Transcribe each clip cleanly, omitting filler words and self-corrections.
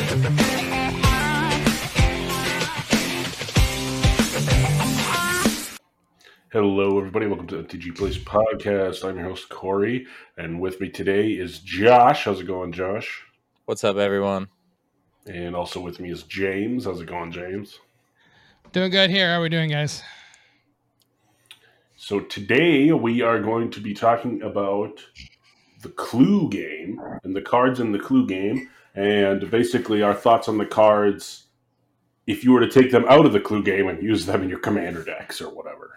Hello, everybody. Welcome to the TG Place Podcast. I'm your host, Corey, and with me today is Josh. How's it going, Josh? What's up, everyone? And also with me is James. How's it going, James? Doing good here. How are we doing, guys? So today we are going to be talking about the Clue game and the cards in the Clue game, and basically our thoughts on the cards if you were to take them out of the Clue game and use them in your commander decks or whatever.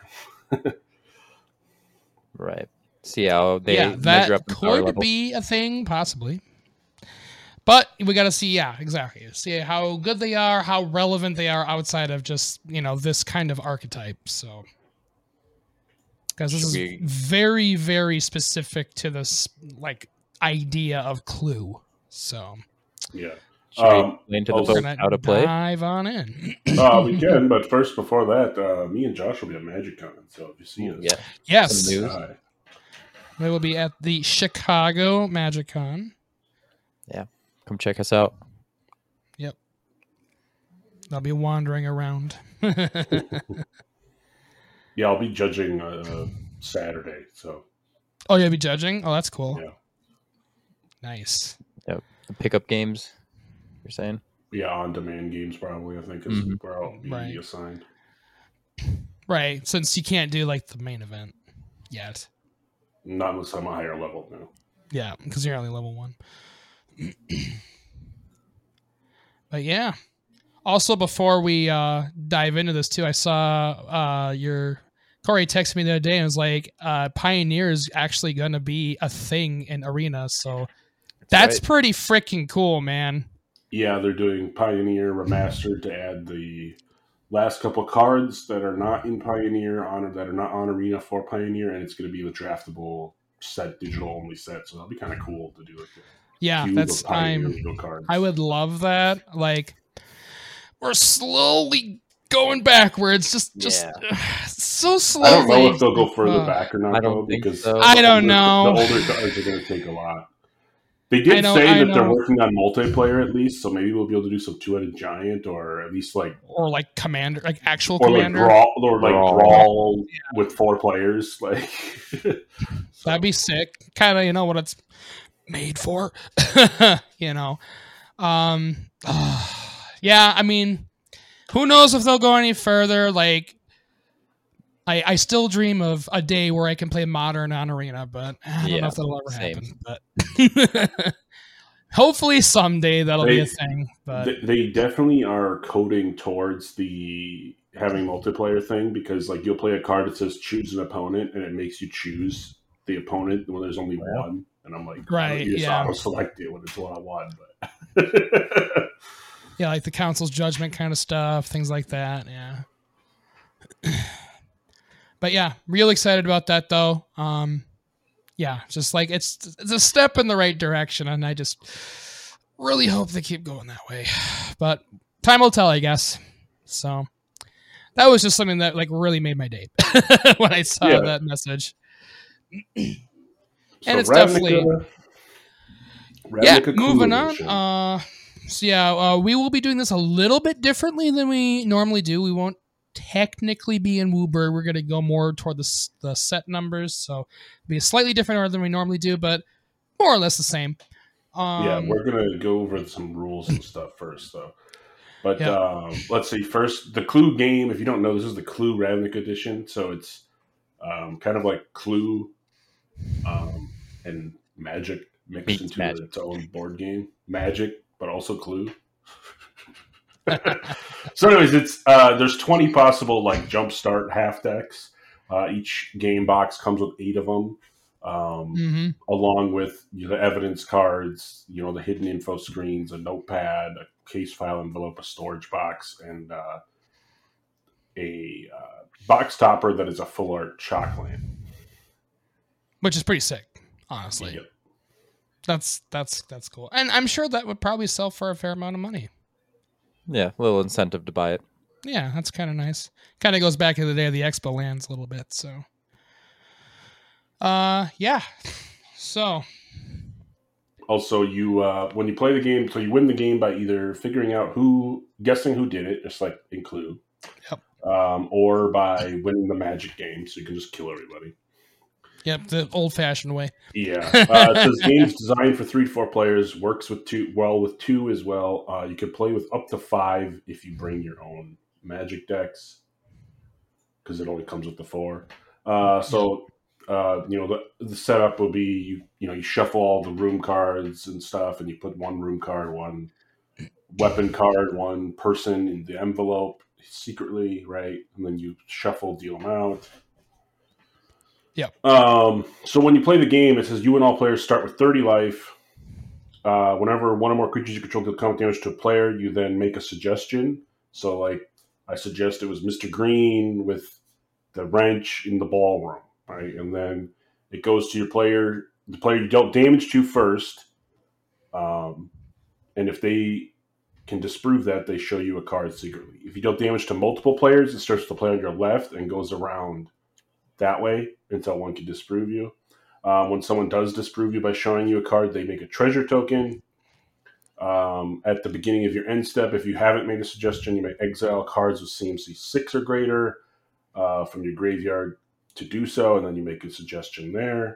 Right. See how they measure that up in power could level. be a thing, possibly. But we got to see, exactly. See how good they are, how relevant they are outside of just, this kind of archetype. So, because this is very, very specific to this, idea of Clue. So, Yeah. Should we go into the also- book how to play? dive on in. We can, but first, before that, me and Josh will be at MagicCon. So if you see us, Yeah. Yes, Some news. hi. we will be at the Chicago MagicCon. Come check us out. I'll be wandering around. Yeah, I'll be judging Saturday. So Oh, you'll be judging? Oh, that's cool. Yeah. Nice. The pickup games, you're saying? yeah, on-demand games probably. I think is Mhm. where I'll be Right. assigned. Right, since you can't do the main event yet. Not unless I'm a higher level now. Yeah, because you're only level 1. But yeah. Also, before we dive into this too, I saw your Corey texted me the other day and was like, Pioneer is actually going to be a thing in Arena. So that's right. pretty freaking cool, man. Yeah, they're doing Pioneer Remastered to add the last couple cards that are not in Pioneer that are not on Arena for Pioneer, and it's going to be the draftable set, digital only set. So that'll be kind of cool to do it. Yeah, Cube that's of Pioneer legal cards. I would love that. We're slowly going backwards. Just so slowly. I don't know if they'll go further back or not, I don't though, think because so. I don't know. The older cards are going to take a lot. They did say I that they're know. working on multiplayer at least, so maybe we'll be able to do some two-headed giant, or at least Or commander, actual or commander. brawl with 4 players. So. That'd be sick. Kind of, what it's made for. Yeah, I mean, who knows if they'll go any further. I still dream of a day where I can play Modern on Arena, but I don't know if that'll ever happen. But hopefully someday that'll be a thing. But they definitely are coding towards the having multiplayer thing, because you'll play a card that says choose an opponent, and it makes you choose the opponent when there's only one. And I'm like, Right, you just yeah. auto-select it when it's 1-on-1. But yeah, the Council's Judgment kind of stuff, things like that. Yeah. But yeah, real excited about that though. Yeah, just it's a step in the right direction, and I just really hope they keep going that way. But time will tell, I guess. So that was just something that really made my day when I saw that message. And it's definitely Ravnica moving Cool on. Edition. We will be doing this a little bit differently than we normally do. We won't technically be in WooBird. We're going to go more toward the set numbers, so it'll be a slightly different order than we normally do, but more or less the same. We're going to go over some rules and stuff first, though. But let's see. First, the Clue game. If you don't know, this is the Clue Ravnica edition, so it's kind of like Clue and Magic mixed into its own board game. Magic, but also Clue. So anyways, it's there's 20 possible jumpstart half decks. Each game box comes with 8 of them, along with the evidence cards, the hidden info screens, a notepad, a case file envelope, a storage box, and a box topper that is a full art Chalkland, which is pretty sick, honestly. Yep. That's cool, and I'm sure that would probably sell for a fair amount of money. Yeah, a little incentive to buy it. Yeah, that's kind of nice. Kind of goes back to the day of the Expo lands a little bit. So, yeah. So, Also, you when you play the game, so you win the game by either guessing who did it, just like in Clue, or by winning the magic game, so you can just kill everybody. Yep, the old-fashioned way. Yeah, it says games designed for 3 to 4 players, works with two as well. You can play with up to 5 if you bring your own magic decks, because it only comes with the 4. The setup will be you shuffle all the room cards and stuff, and you put one room card, one weapon card, one person in the envelope secretly, right? And then you shuffle, deal them out. Yeah. So when you play the game, it says you and all players start with 30 life. Whenever one or more creatures you control deal combat damage to a player, you then make a suggestion. So, like, I suggest it was Mr. Green with the wrench in the ballroom, right? And then it goes to your player, the player you dealt damage to first. And if they can disprove that, they show you a card secretly. If you dealt damage to multiple players, it starts with the player on your left and goes around that way until one can disprove you. When someone does disprove you by showing you a card, they make a treasure token. At the beginning of your end step, if you haven't made a suggestion, you may exile cards with CMC 6 or greater from your graveyard to do so, and then you make a suggestion there.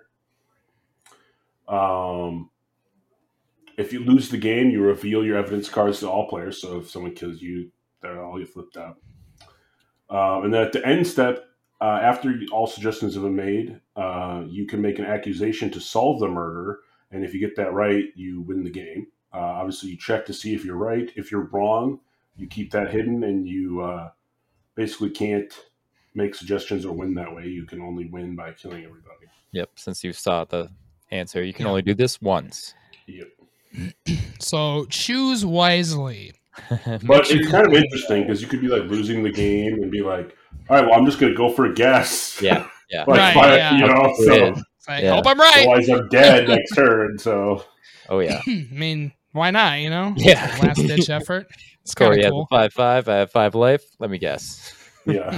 If you lose the game, you reveal your evidence cards to all players, so if someone kills you, they're all you flipped out. And then at the end step, after all suggestions have been made, you can make an accusation to solve the murder, and if you get that right, you win the game. Obviously, you check to see if you're right. If you're wrong, you keep that hidden, and you basically can't make suggestions or win that way. You can only win by killing everybody. Yep, since you saw the answer, you can only do this once. Yep. So choose wisely. But it's kind of interesting because you could be like losing the game and be like, all right, well, I'm just going to go for a guess. Yeah. Like, Right, yeah. So I hope I'm right. otherwise I'm dead next turn, so. Oh, yeah. I mean, why not, Yeah. Last-ditch effort. It's Corey kind of cool. has a 5/5. I have 5 life. Let me guess. Yeah.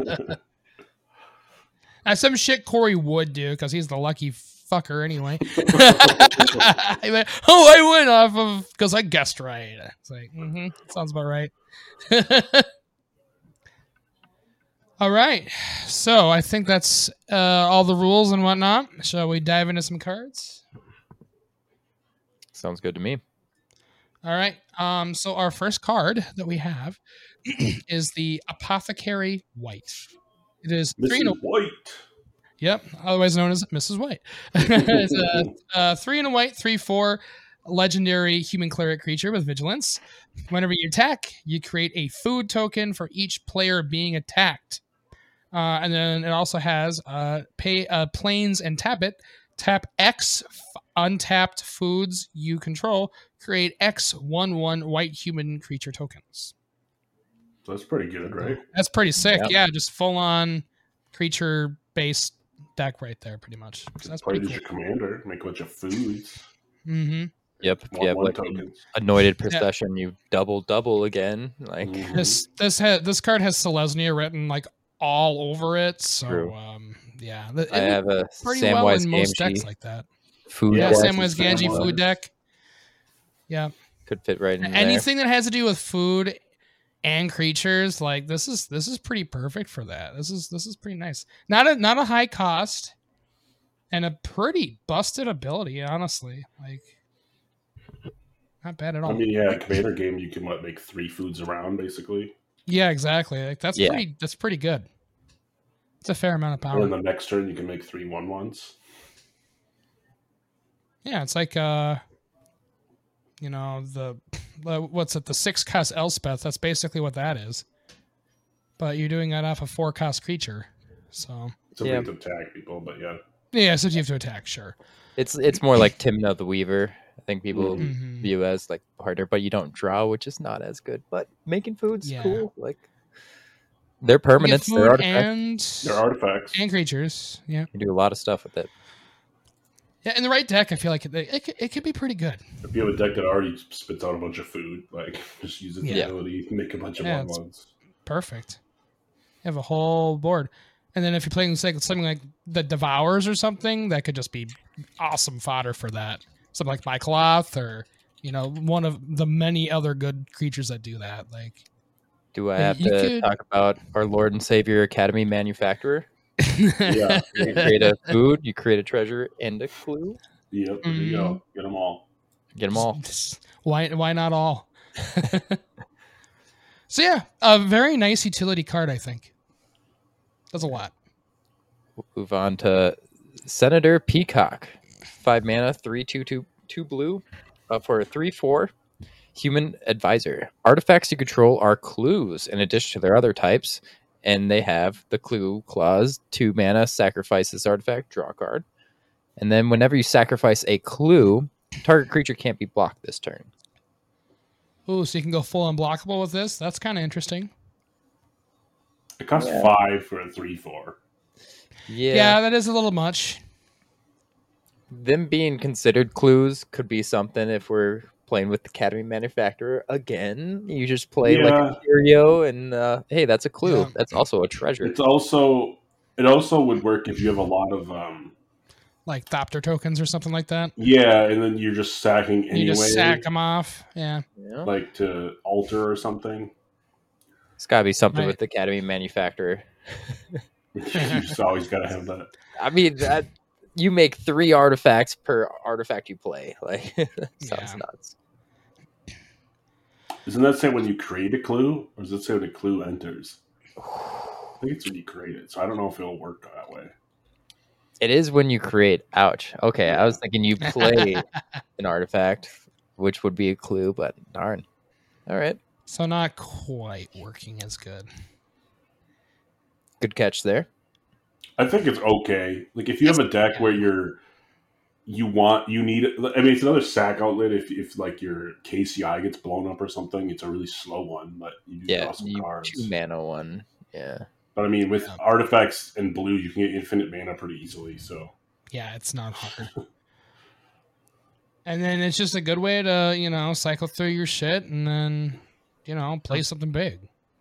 Some shit Corey would do because he's the lucky fucker anyway. He went, I went off of because I guessed right. It's like, sounds about right. All right, so I think that's all the rules and whatnot. Shall we dive into some cards? Sounds good to me. All right. So our first card that we have is the Apothecary White. It is Mrs. White. Yep, otherwise known as Mrs. White. It's a 3 and a white, 3/4 legendary human cleric creature with vigilance. Whenever you attack, you create a food token for each player being attacked. And then it also has pay planes and tap it. Tap X untapped foods you control. Create X 1/1 white human creature tokens. So that's pretty good, right? That's pretty sick. Yep. Yeah, just full on creature based deck right there, pretty much. So that's Play pretty as cool. your commander, make a bunch of foods. Mm-hmm. Yep. If you have like tokens. anointed procession, you double again. Like Mhm. This card has Selesnya written like all over it. So True. yeah, I have a pretty well Samwise in most decks Gamgee like that. food Yeah, deck. Samwise Gamgee Samwise. food deck. Yeah, Could fit right in anything that has to do with food and creatures, like this is pretty perfect for that. This is pretty nice. Not a high cost, and a pretty busted ability. Honestly, like not bad at all. I mean, yeah, commander game, you can make 3 foods around, basically. Yeah, exactly. Like that's pretty good. It's a fair amount of power. And then the next turn, you can make 3 1/1s. Yeah, it's like the what's it? The 6-cost Elspeth. That's basically what that is. But you're doing that off a 4-cost creature, so It's a way to attack people, but yeah. yeah. So you have to attack, sure. It's more like Timna the Weaver. I think people Mhm. view as like harder, but you don't draw, which is not as good. But making food's cool. Like they're permanents, You they're get artifacts. They're artifacts. and creatures. Yeah, You do a lot of stuff with it. yeah. In the right deck, I feel like it could be pretty good. If you have a deck that already spits out a bunch of food, like just use its Yeah. ability to make a bunch of Yeah, it's- 1/1s. Perfect. You have a whole board. And then if you're playing something like the Devours or something, that could just be awesome fodder for that. something like Mycoloth, or one of the many other good creatures that do that. Like, do I have to talk about our Lord and Savior Academy Manufacturer? Yeah. You create a food, you create a treasure, and a clue. Yep, there you go. Get them all. Get them all. Why not all? So yeah, a very nice utility card, I think. Does a lot. We'll move on to Senator Peacock. 5 mana, 3/2/2 blue for a 3/4 human advisor. Artifacts you control are clues in addition to their other types, and they have the clue clause. 2 mana, sacrifice this artifact, draw a card. And then whenever you sacrifice a clue, target creature can't be blocked this turn. Ooh, so you can go full unblockable with this? That's kind of interesting. It costs 5 for a 3/4. Yeah, that is a little much. Them being considered clues could be something if we're playing with the Academy Manufacturer again. You just play like a Curio, and hey, that's a clue. Yeah. That's also a treasure. It also would work if you have a lot of like Thopter tokens or something like that. Yeah, and then you're just sacking anyway. You just sack them off. Yeah. Like to alter or something. It's got to be something with the Academy Manufacturer. You just always got to have that. I mean, you make 3 artifacts per artifact you play. Like, sounds nuts. Doesn't that say when you create a clue, or does it say when a clue enters? I think it's when you create it, so I don't know if it'll work that way. It is when you create. Ouch. Okay, I was thinking you play an artifact, which would be a clue, but darn. All right. So not quite working as good. Good catch there. I think it's okay. Like if you have a deck where you need it. I mean, it's another sack outlet. If like your KCI gets blown up or something, it's a really slow one. But you do draw some cards. 2 mana one. Yeah. But I mean, with artifacts and blue, you can get infinite mana pretty easily. So yeah, it's not hard. And then it's just a good way to cycle through your shit and then play something big.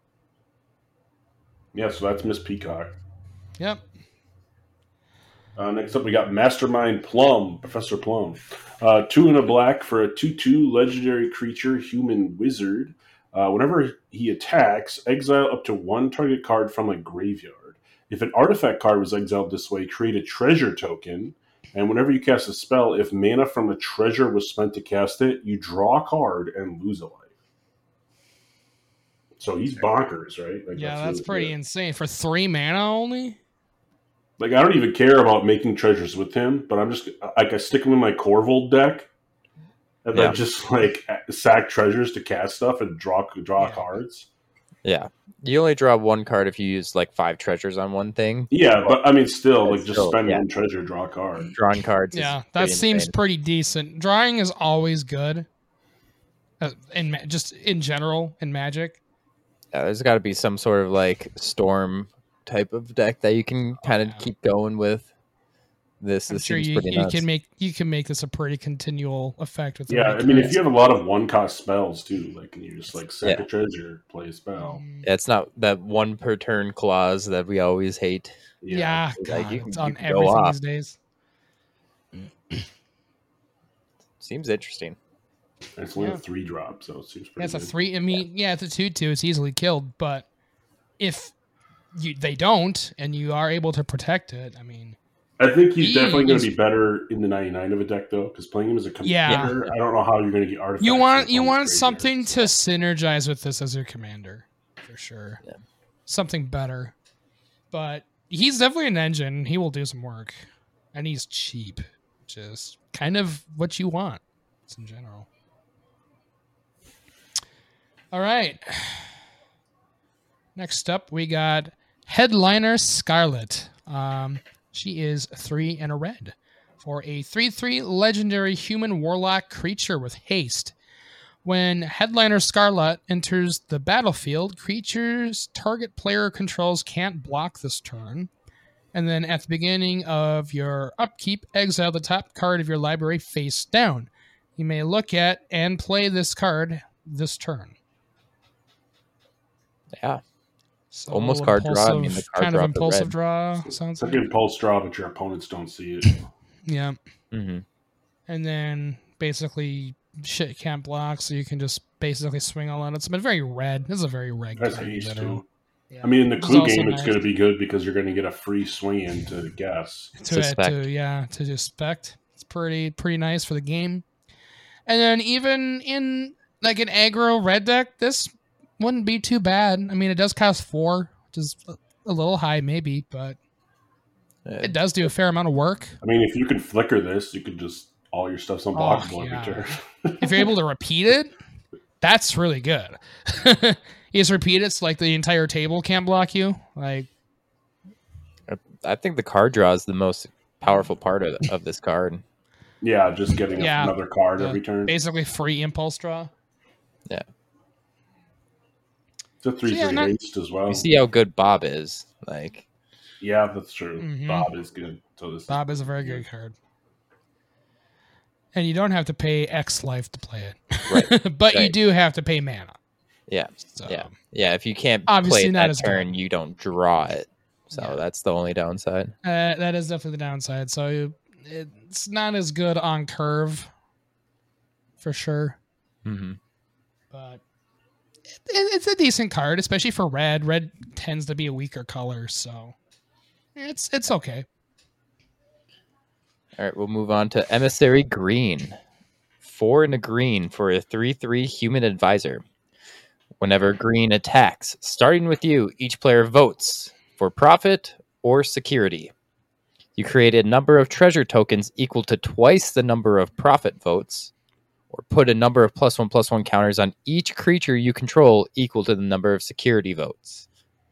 Yeah, so that's Miss Peacock. Yep. Next up, we got Mastermind Plum, Professor Plum. 2 and a black for a 2/2 legendary creature, human wizard. Whenever he attacks, exile up to 1 target card from a graveyard. If an artifact card was exiled this way, create a treasure token. And whenever you cast a spell, if mana from a treasure was spent to cast it, you draw a card and lose a life. So he's bonkers, right? Like, yeah, that's pretty insane. For 3 mana only? Like, I don't even care about making treasures with him, but I'm just like, I stick him in my Corvold deck and then just like sack treasures to cast stuff and draw cards. Yeah. You only draw 1 card if you use like 5 treasures on one thing. Yeah, but I mean, still, like, just spend 1 treasure, draw a card. Drawing cards. Yeah, that seems pretty decent. Drawing is always good. Just in general in Magic. Yeah, there's got to be some sort of like storm type of deck that you can kind of keep going with. This sure seems you pretty nuts. You can make this a pretty continual effect with. Yeah, I mean, if you have a lot of 1-cost spells too, like, and you just like sack a treasure, play a spell. Yeah, it's not that 1 per turn clause that we always hate. Yeah, like, God, it's on everything these days. Seems interesting. It's only a 3-drop, so it seems pretty. It's a 3. I mean, it's a 2/2. It's easily killed, but if they don't, and you are able to protect it, I mean, I think he's definitely going to be better in the 99 of a deck, though, because playing him as a commander, I don't know how you're going to get artifacts. You want something to synergize with this as your commander, for sure. Yeah. Something better, but he's definitely an engine. He will do some work, and he's cheap, which is kind of what you want in general. All right. Next up, we got Headliner Scarlet. She is 3 and a red for a 3/3 legendary human warlock creature with haste. When Headliner Scarlet enters the battlefield, creatures target player controls can't block this turn. And then at the beginning of your upkeep, exile the top card of your library face down. You may look at and play this card this turn. Yeah. So almost card draw. I mean, the card kind of impulsive draw. Sounds like like impulse draw, but your opponents don't see it. Yeah. Mm-hmm. and then basically shit can't block, so you can just basically swing all on it. It's been very red. This is a very red That's card. ace too. Yeah. I mean, in the Which is clue also game, it's nice. going to be good because you're going to get a free swing in to guess. Suspect. To suspect. It's pretty nice for the game. And then even in like an aggro red deck, this wouldn't be too bad. I mean, it does cost 4, which is a little high maybe, but it does do a fair amount of work. I mean, if you can flicker this, you could just all your stuff's unblockable every turn. If you're able to repeat it, that's really good. You just repeat it so like the entire table can't block you. Like, I think the card draw is the most powerful part of this card. Yeah, just getting another card every turn. Basically free impulse draw. Yeah. It's a 3/3 haste as well. You see how good Bob is. Like, yeah, that's true. Mm-hmm. Bob is good. So Bob is a very good card. And you don't have to pay X life to play it. Right. But you do have to pay mana. Yeah. So, Yeah. If you can't obviously play it not that as turn, good. you don't draw it. So that's the only downside. That is definitely the downside. So it's not as good on curve, for sure. Mm-hmm. But it's a decent card, especially for red. Red tends to be a weaker color, so it's okay. All right, we'll move on to Emissary Green. 4 and a green for a 3/3 human advisor. Whenever green attacks, starting with you, each player votes for profit or security. You create a number of treasure tokens equal to twice the number of profit votes, or put a number of +1/+1 counters on each creature you control equal to the number of security votes.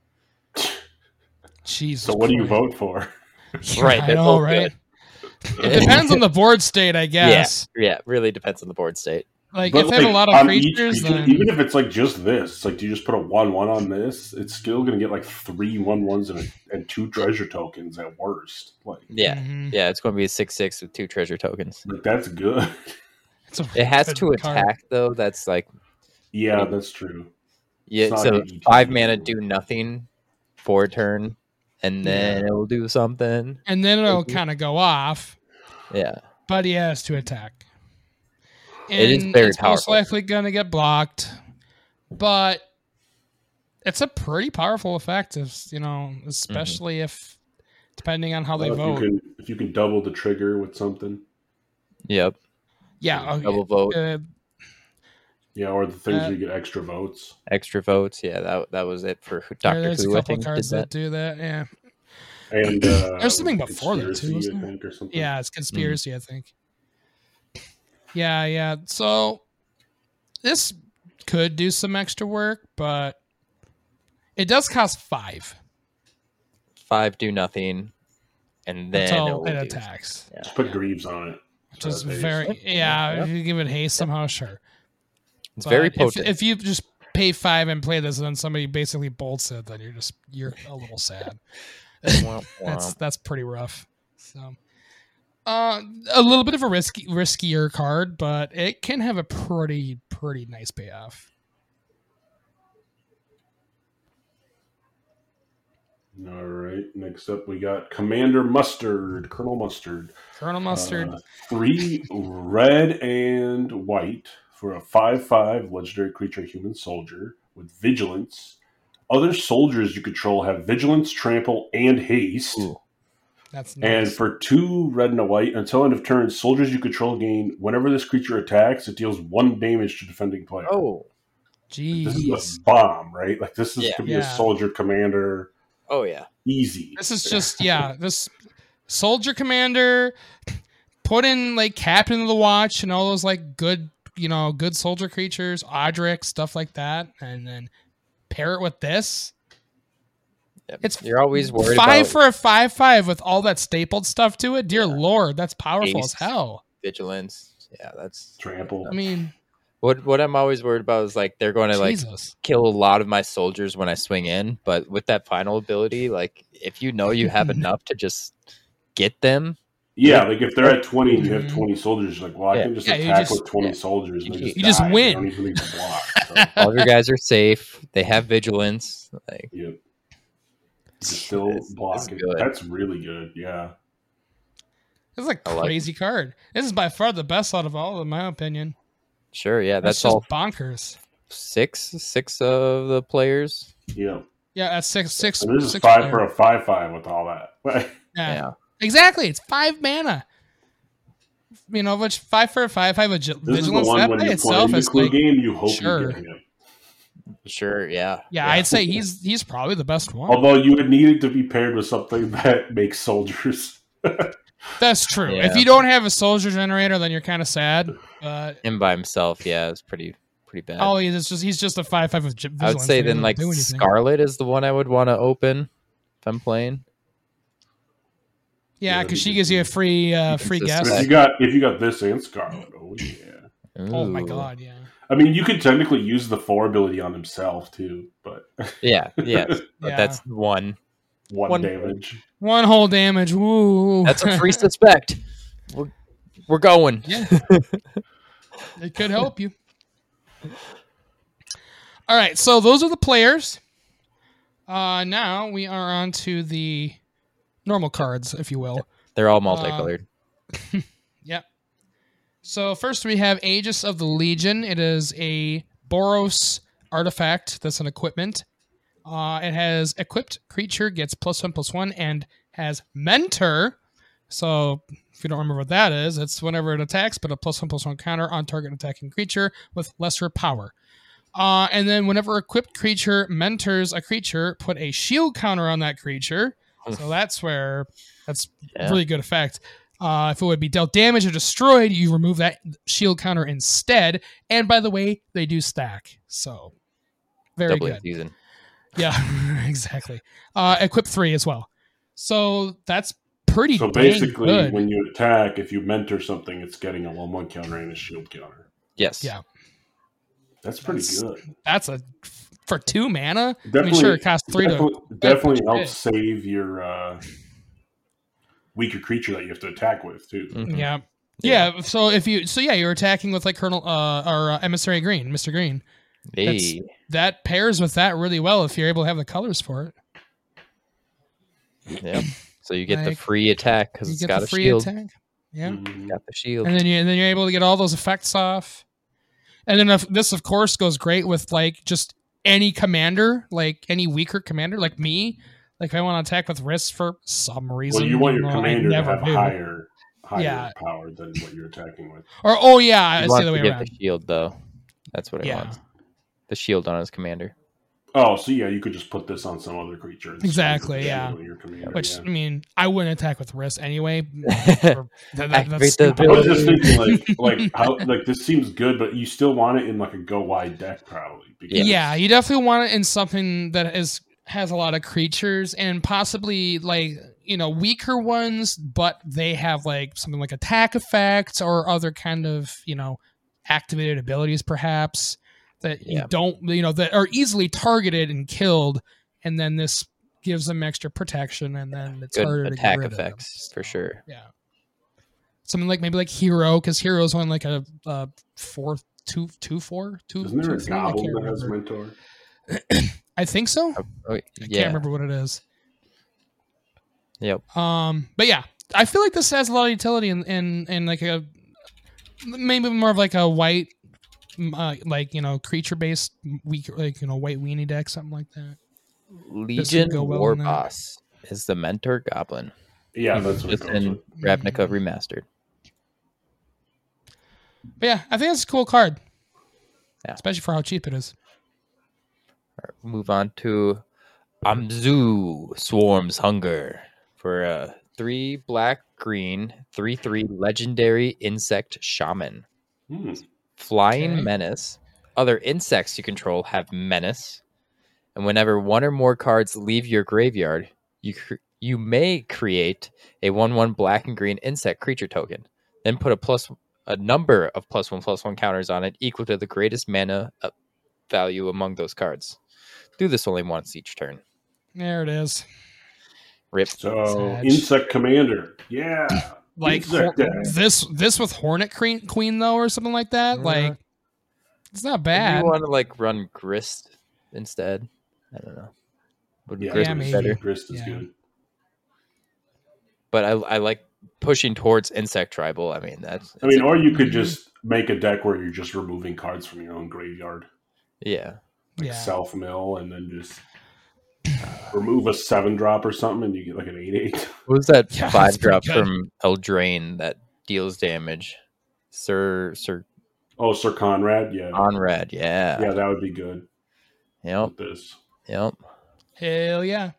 Jesus so what do you Christ. vote for? Right, I know, right? It depends on the board state, I guess. Yeah, really depends on the board state. Like, But if they have a lot of on creatures, each creature, then... even if it's like just this, it's like, do you just put a 1/1 on this? It's still going to get like 3 1/1s and 2 treasure tokens at worst. Like, Yeah, it's going to be a 6/6 with 2 treasure tokens. like that's good. It has to card. attack though. That's like, Yeah, that's true. yeah. It's So not an 5 ETB. mana do nothing for a turn, and then it will do something. And then it'll kind of go off, Yeah, but he has to attack. And It is very it's most powerful. likely going to get blocked, but it's a pretty powerful effect, especially if, depending on how they Well, vote. if you can double the trigger with something. yep. Yeah, Double vote, Yeah, or the things where you get extra votes. extra votes. Yeah, that was it for Doctor there's Who. a I couple think cards did that do that. Yeah, And there's something before that too, Conspiracy, isn't I there? think, or something. Yeah, it's conspiracy, I think. Yeah. So this could do some extra work, but it does cost 5 5 do nothing, and then until it it will do attacks. Yeah. Just put Greaves on it. Which is Haste. very, if you give it haste somehow, sure. It's But very potent. If you just pay 5 and play this, and then somebody basically bolts it, then you're a little sad. Womp, womp. That's pretty rough. So, a little bit of a riskier card, but it can have a pretty nice payoff. All right. Next up, we got Commander Mustard, Colonel Mustard. Colonel Mustard. 3 red and white for a 5/5 legendary creature human soldier with vigilance. Other soldiers you control have vigilance, trample, and haste. Ooh. That's And nice. for 2 red and a white, until end of turn, soldiers you control gain, whenever this creature attacks, it deals 1 damage to defending player. Oh, This is Jeez. a bomb, right? Like, this Yeah. could be Yeah. a soldier commander. oh yeah. Easy. This is just, this soldier commander, put in like Captain of the Watch and all those like good soldier creatures, Audric, stuff like that, and then pair it with this. Yep. It's You're always worried 5 about for a 5/5 with all that stapled stuff to it. Dear Lord, that's powerful as Haste. hell. vigilance. Yeah, that's Trample. I mean, what I'm always worried about is like they're going to like Jesus. kill a lot of my soldiers when I swing in, but with that final ability, like if you know you have enough to just get them, Yeah, like if they're at 20 and you have 20 soldiers, you're like, well, I Yeah. can just Yeah, you attack just- with 20 soldiers and they You just die. win. They don't even need to block. So, all of your guys are safe. They have vigilance. Like yeah. You can still This is block it. good. That's really good. Yeah. This is a crazy card. This is by far the best out of all of them, in my opinion. Sure, yeah, that's just all bonkers. Six of the players. Yeah. Yeah, that's six. And this is six 5 for a 5/5 with all that. Yeah. Exactly. It's 5 mana. You know, which 5 for a 5/5 with vigilance. This is the one when you play in the clue game, you hope you get him. Sure, yeah. Yeah, I'd say he's probably the best one. Although you would need it to be paired with something that makes soldiers. That's true. Yeah. If you don't have a soldier generator, then you're kind of sad. Him by himself, yeah, it's pretty bad. Oh, he's just a 5/5 with vigilance. I would say then like Scarlet is the one I would want to open if I'm playing. Yeah, because she gives you a free guess. If you got this and Scarlet, oh yeah. Ooh. Oh my god, yeah. I mean, you could technically use the 4 ability on himself too, but yes, but that's one damage, 1 whole damage. Woo! That's a free suspect. We're going. Yeah, it could help you. All right, so those are the players. Now we are on to the normal cards, if you will. They're all multicolored. Yep. So first we have Aegis of the Legion. It is a Boros artifact that's an equipment. It has equipped creature gets +1/+1 and has Mentor. So if you don't remember what that is, it's whenever it attacks, put a +1/+1 counter on target attacking creature with lesser power. And then whenever equipped creature mentors a creature, put a shield counter on that creature. So that's really good effect. If it would be dealt damage or destroyed, you remove that shield counter instead. And by the way, they do stack. So very good. Season. Yeah, exactly. Equip 3 as well. So that's pretty So basically, good. when you attack, if you mentor something, it's getting a 1/1 counter and a shield counter. Yes. Yeah. That's pretty good. That's for 2 mana. Definitely, I mean, sure, it costs 3 definitely helps save your weaker creature that you have to attack with too. Mm-hmm. Yeah. So you're attacking with like Colonel or Emissary Green, Mr. Green. Hey. That pairs with that really well if you're able to have the colors for it. Yeah. So you get the free attack because it's got a shield. Attack. Yeah. Mm-hmm. Got the shield. And then you're able to get all those effects off. And then this of course goes great with like just any commander, like any weaker commander, like me. Like if I want to attack with wrist for some reason. Well, you want your commander to have higher power than what you're attacking with. Or I see the way around. The shield though. That's what I want. The shield on his commander. Oh, so yeah, you could just put this on some other creature. Exactly, yeah. Which, I mean, I wouldn't attack with wrist anyway. I was just thinking, like this seems good, but you still want it in like a go wide deck, probably. Yeah, you definitely want it in something that has a lot of creatures and possibly like weaker ones, but they have like something like attack effects or other kind of activated abilities, perhaps. That you don't, that are easily targeted and killed, and then this gives them extra protection, and then it's harder to get rid of them. Attack effects for sure. Yeah, something like maybe like Hero, because Hero's on like a 4/2/4. Isn't there a goblin that has mentor? I think so. I can't remember what it is. Yep. But yeah, I feel like this has a lot of utility in like a maybe more of like a white. Creature based weak, white weenie deck, something like that. Legion War Boss is the mentor goblin. Yeah, that's what it's in Ravnica Remastered. But yeah, I think it's a cool card. Yeah, especially for how cheap it is. Right, move on to Amzu Swarm's Hunger for a 3 black green 3/3 legendary insect shaman. Flying Menace. Other insects you control have Menace. And whenever 1 or more cards leave your graveyard, you may create a 1/1 black and green insect creature token. Then put a number of +1/+1 counters on it equal to the greatest mana value among those cards. Do this only once each turn. There it is. Rip. So, Insect Commander. Yeah. Like this with Hornet Queen though, or something like that. Like it's not bad. If you want to like run Grist instead, I don't know. Would Grist be better? Grist is good. But I like pushing towards insect tribal. I mean, or you could just make a deck where you're just removing cards from your own graveyard. Yeah. Like self mill and then just remove a 7-drop or something and you get like an 8/8. What was that 5-drop from Eldraine that deals damage? Sir Conrad, yeah. Conrad, yeah. Yeah, that would be good. Yep. This. Yep. Hell yeah.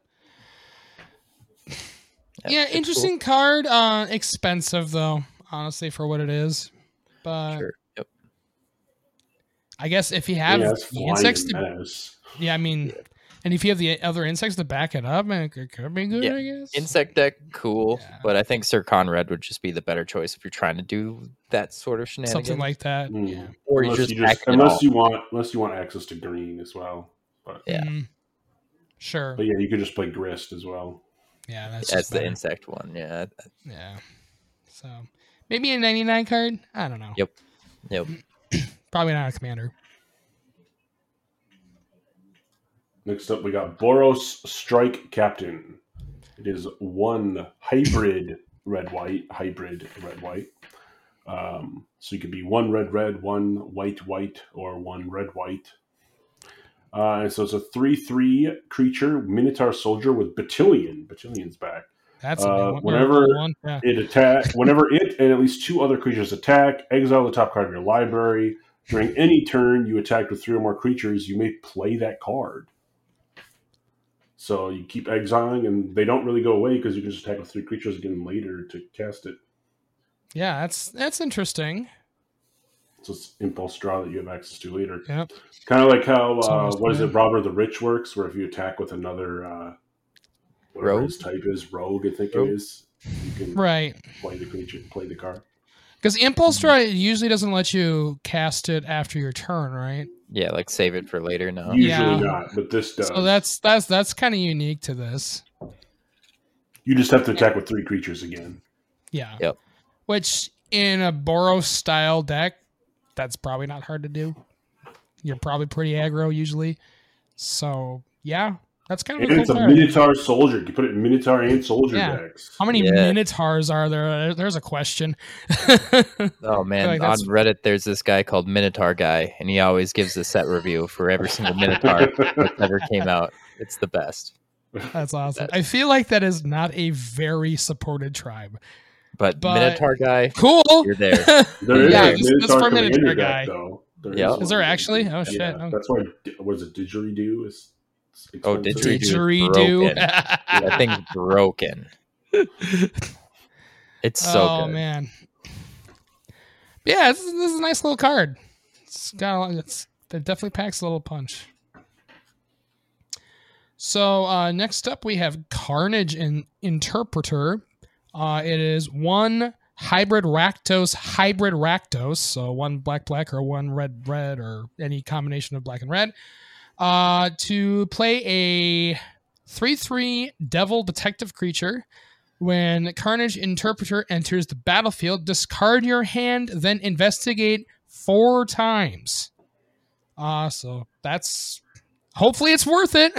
Yeah, interesting card. Expensive though, honestly, for what it is. But sure. Yep. I guess if you have the insects I mean, and if you have the other insects to back it up, it could be good, I guess. Insect deck, cool. Yeah. But I think Sir Conrad would just be the better choice if you're trying to do that sort of shenanigans. Something like that. Yeah. Or unless you want access to green as well. But yeah. Sure. But yeah, you could just play Grist as well. Yeah, that's the insect one. Yeah. Yeah. So maybe a 99 card? I don't know. Yep. Probably not a commander. Next up, we got Boros Strike Captain. It is 1 hybrid red-white. So you could be 1 red, 1 white, or 1 red-white. And so it's a 3/3 creature, Minotaur Soldier with Batillion. Batillion's back. That's a whenever it and at least 2 other creatures attack, exile the top card of your library. During any turn you attack with 3 or more creatures, you may play that card. So you keep exiling, and they don't really go away because you can just attack with 3 creatures again later to cast it. Yeah, that's interesting. So it's impulse draw that you have access to later. Yep. Kind of like how Robber the Rich works, where if you attack with another whatever his type is, rogue, I think it is, you can play the creature, play the card. Because impulse draw usually doesn't let you cast it after your turn, right? Yeah, like save it for later. No, usually not, but this does. So that's kind of unique to this. You just have to attack with 3 creatures again. Yeah. Yep. Which in a Boros style deck, that's probably not hard to do. You're probably pretty aggro usually. So yeah, that's kind of. And it's a Minotaur Soldier. You put it in Minotaur and Soldier decks. How many Minotaurs are there? There's a question. Oh man, on Reddit there's this guy called Minotaur Guy, and he always gives a set review for every single Minotaur that ever came out. It's the best. That's awesome. I feel like that is not a very supported tribe. But Minotaur Guy, cool. You're there. There is. This for Minotaur Guy. Though. Is there actually? Oh shit! Yeah, that's why. What is it? Didgeridoo is. Didgeridoo. That thing's broken. It's so good. Oh man. Yeah, this is a nice little card. It definitely packs a little punch. So next up we have Carnage Interpreter. It is 1 hybrid Rakdos, so 1 black or 1 red or any combination of black and red. To play a 3/3 Devil Detective creature. When Carnage Interpreter enters the battlefield, discard your hand, then investigate 4 times. So that's... Hopefully it's worth it.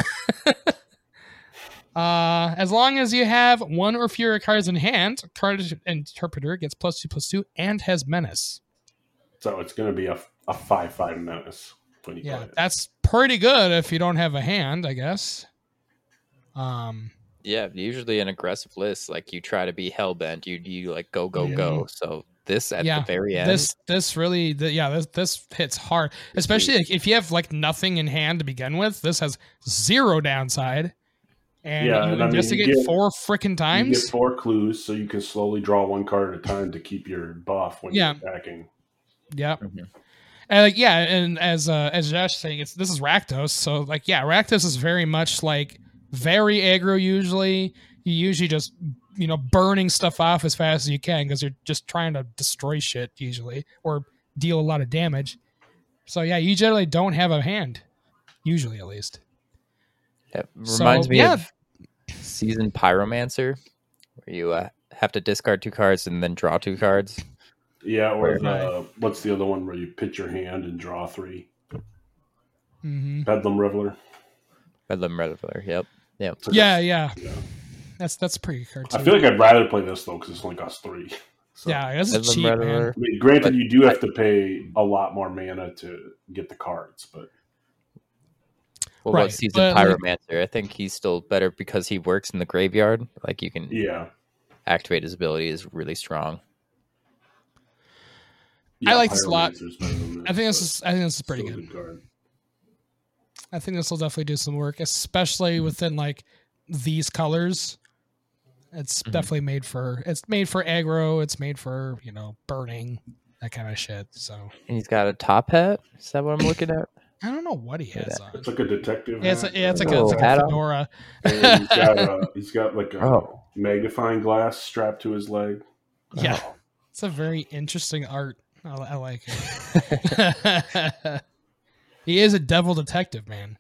As long as you have 1 or fewer cards in hand, Carnage Interpreter gets +2/+2 and has Menace. So it's going to be a 5/5 Menace. When you play it. That's pretty good if you don't have a hand, I guess. Yeah, usually an aggressive list, like you try to be hellbent, you like go. So this at the very end, this really, this hits hard, especially if you have like nothing in hand to begin with. This has 0 downside, and you investigate 4 freaking times. You get 4 clues, so you can slowly draw 1 card at a time to keep your buff when you're attacking. Yep. Mm-hmm. And as Josh is saying, this is Rakdos, so Rakdos is very much like very aggro usually. You usually just burning stuff off as fast as you can because you're just trying to destroy shit usually or deal a lot of damage. So you generally don't have a hand, usually at least. That reminds me of Seasoned Pyromancer, where you have to discard 2 cards and then draw 2 cards. Yeah, or what's the other one where you pitch your hand and draw 3? Mm-hmm. Bedlam Reveler. Yep. Yeah. That's pretty card too. I feel like I'd rather play this though because it's only costs 3. So. Yeah, this is Midland cheap, Red man. Alert. I mean, granted, But you do have to pay a lot more mana to get the cards, but What Right, about Seasoned but, like- Pyromancer? I think he's still better because he works in the graveyard. Like you can yeah. activate his ability is really strong. I like this a lot. Pyromancer's better than I think this is pretty still a good. card. I think this will definitely do some work, especially within like these colors. It's definitely made for aggro. It's made for burning, that kind of shit. So And he's got a top hat. Is that what I'm looking at? I don't know what he has on. It's like a detective. Yeah, it's like a hat on. fedora. And he's got like a Oh. magnifying glass strapped to his leg. Yeah, it's a very interesting art. I like it. He is a devil detective, man.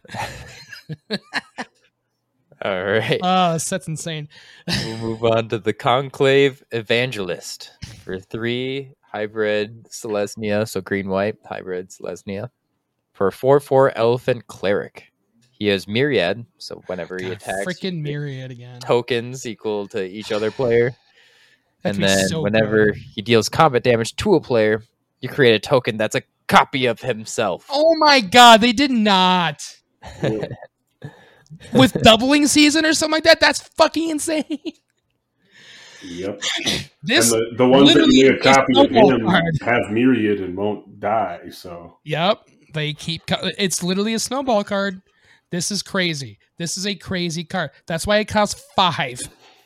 All right. Oh, that's insane. We'll move on to the Conclave Evangelist for 3 hybrid Selesnya, so green-white hybrid Selesnya. For a 4/4 Elephant Cleric. He has Myriad, so whenever he attacks, Freaking Myriad again. tokens equal to each other player. That And could be then so whenever good. he deals combat damage to a player, you create a token that's a copy of himself. Oh my god, they did not. With doubling season or something like that, that's fucking insane. Yep. This And the ones that literally you made a is copy of snowball him card. have Myriad and won't die, so. Yep, they keep. It's literally a snowball card. This is crazy. This is a crazy card. That's why it costs 5.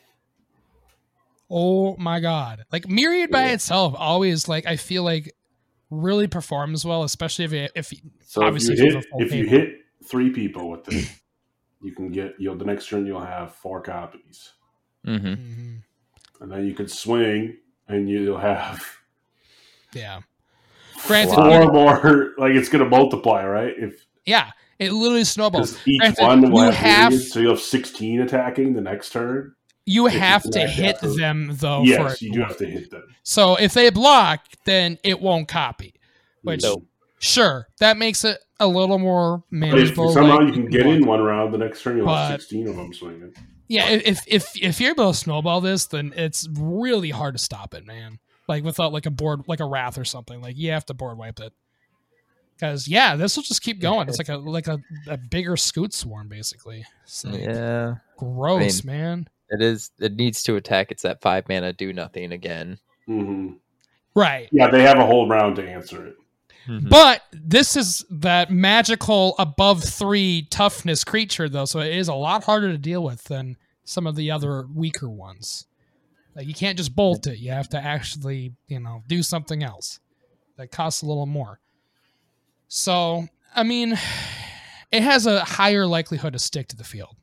Oh my god! Like Myriad by itself, always I feel like really performs well, especially if So if obviously you if you have hit a full if you table. hit 3 people with it, you can get the next turn you'll have 4 copies. Mm-hmm. Mhm. And then you can swing and you'll have Yeah. Granted, 4 more, like it's gonna multiply, right? If yeah, it literally snowballs. because each Granted, one will you have have Myriad, so you'll have 16 attacking the next turn. you if you have to block hit that, them though. for Yes, it you to do work. have to hit them. So if they block, then it won't copy. Which No. sure, that makes it a little more But if manageable. somehow like, you can get block. in one round, the next turn you'll have But- 16 of them swinging. Yeah, if you're able to snowball this, then it's really hard to stop it, man. Like without like a board, like a wrath or something. Like you have to board wipe it. Because this will just keep going. It's like a bigger scoot swarm, basically. It's like, Yeah, gross, man. it is. It needs to attack. It's that 5 mana do nothing again. Hmm. Right. Yeah, they have a whole round to answer it. But this is that magical above 3 toughness creature, though, so it is a lot harder to deal with than some of the other weaker ones. Like you can't just bolt it; you have to actually, do something else that costs a little more. So, I mean, it has a higher likelihood to stick to the field.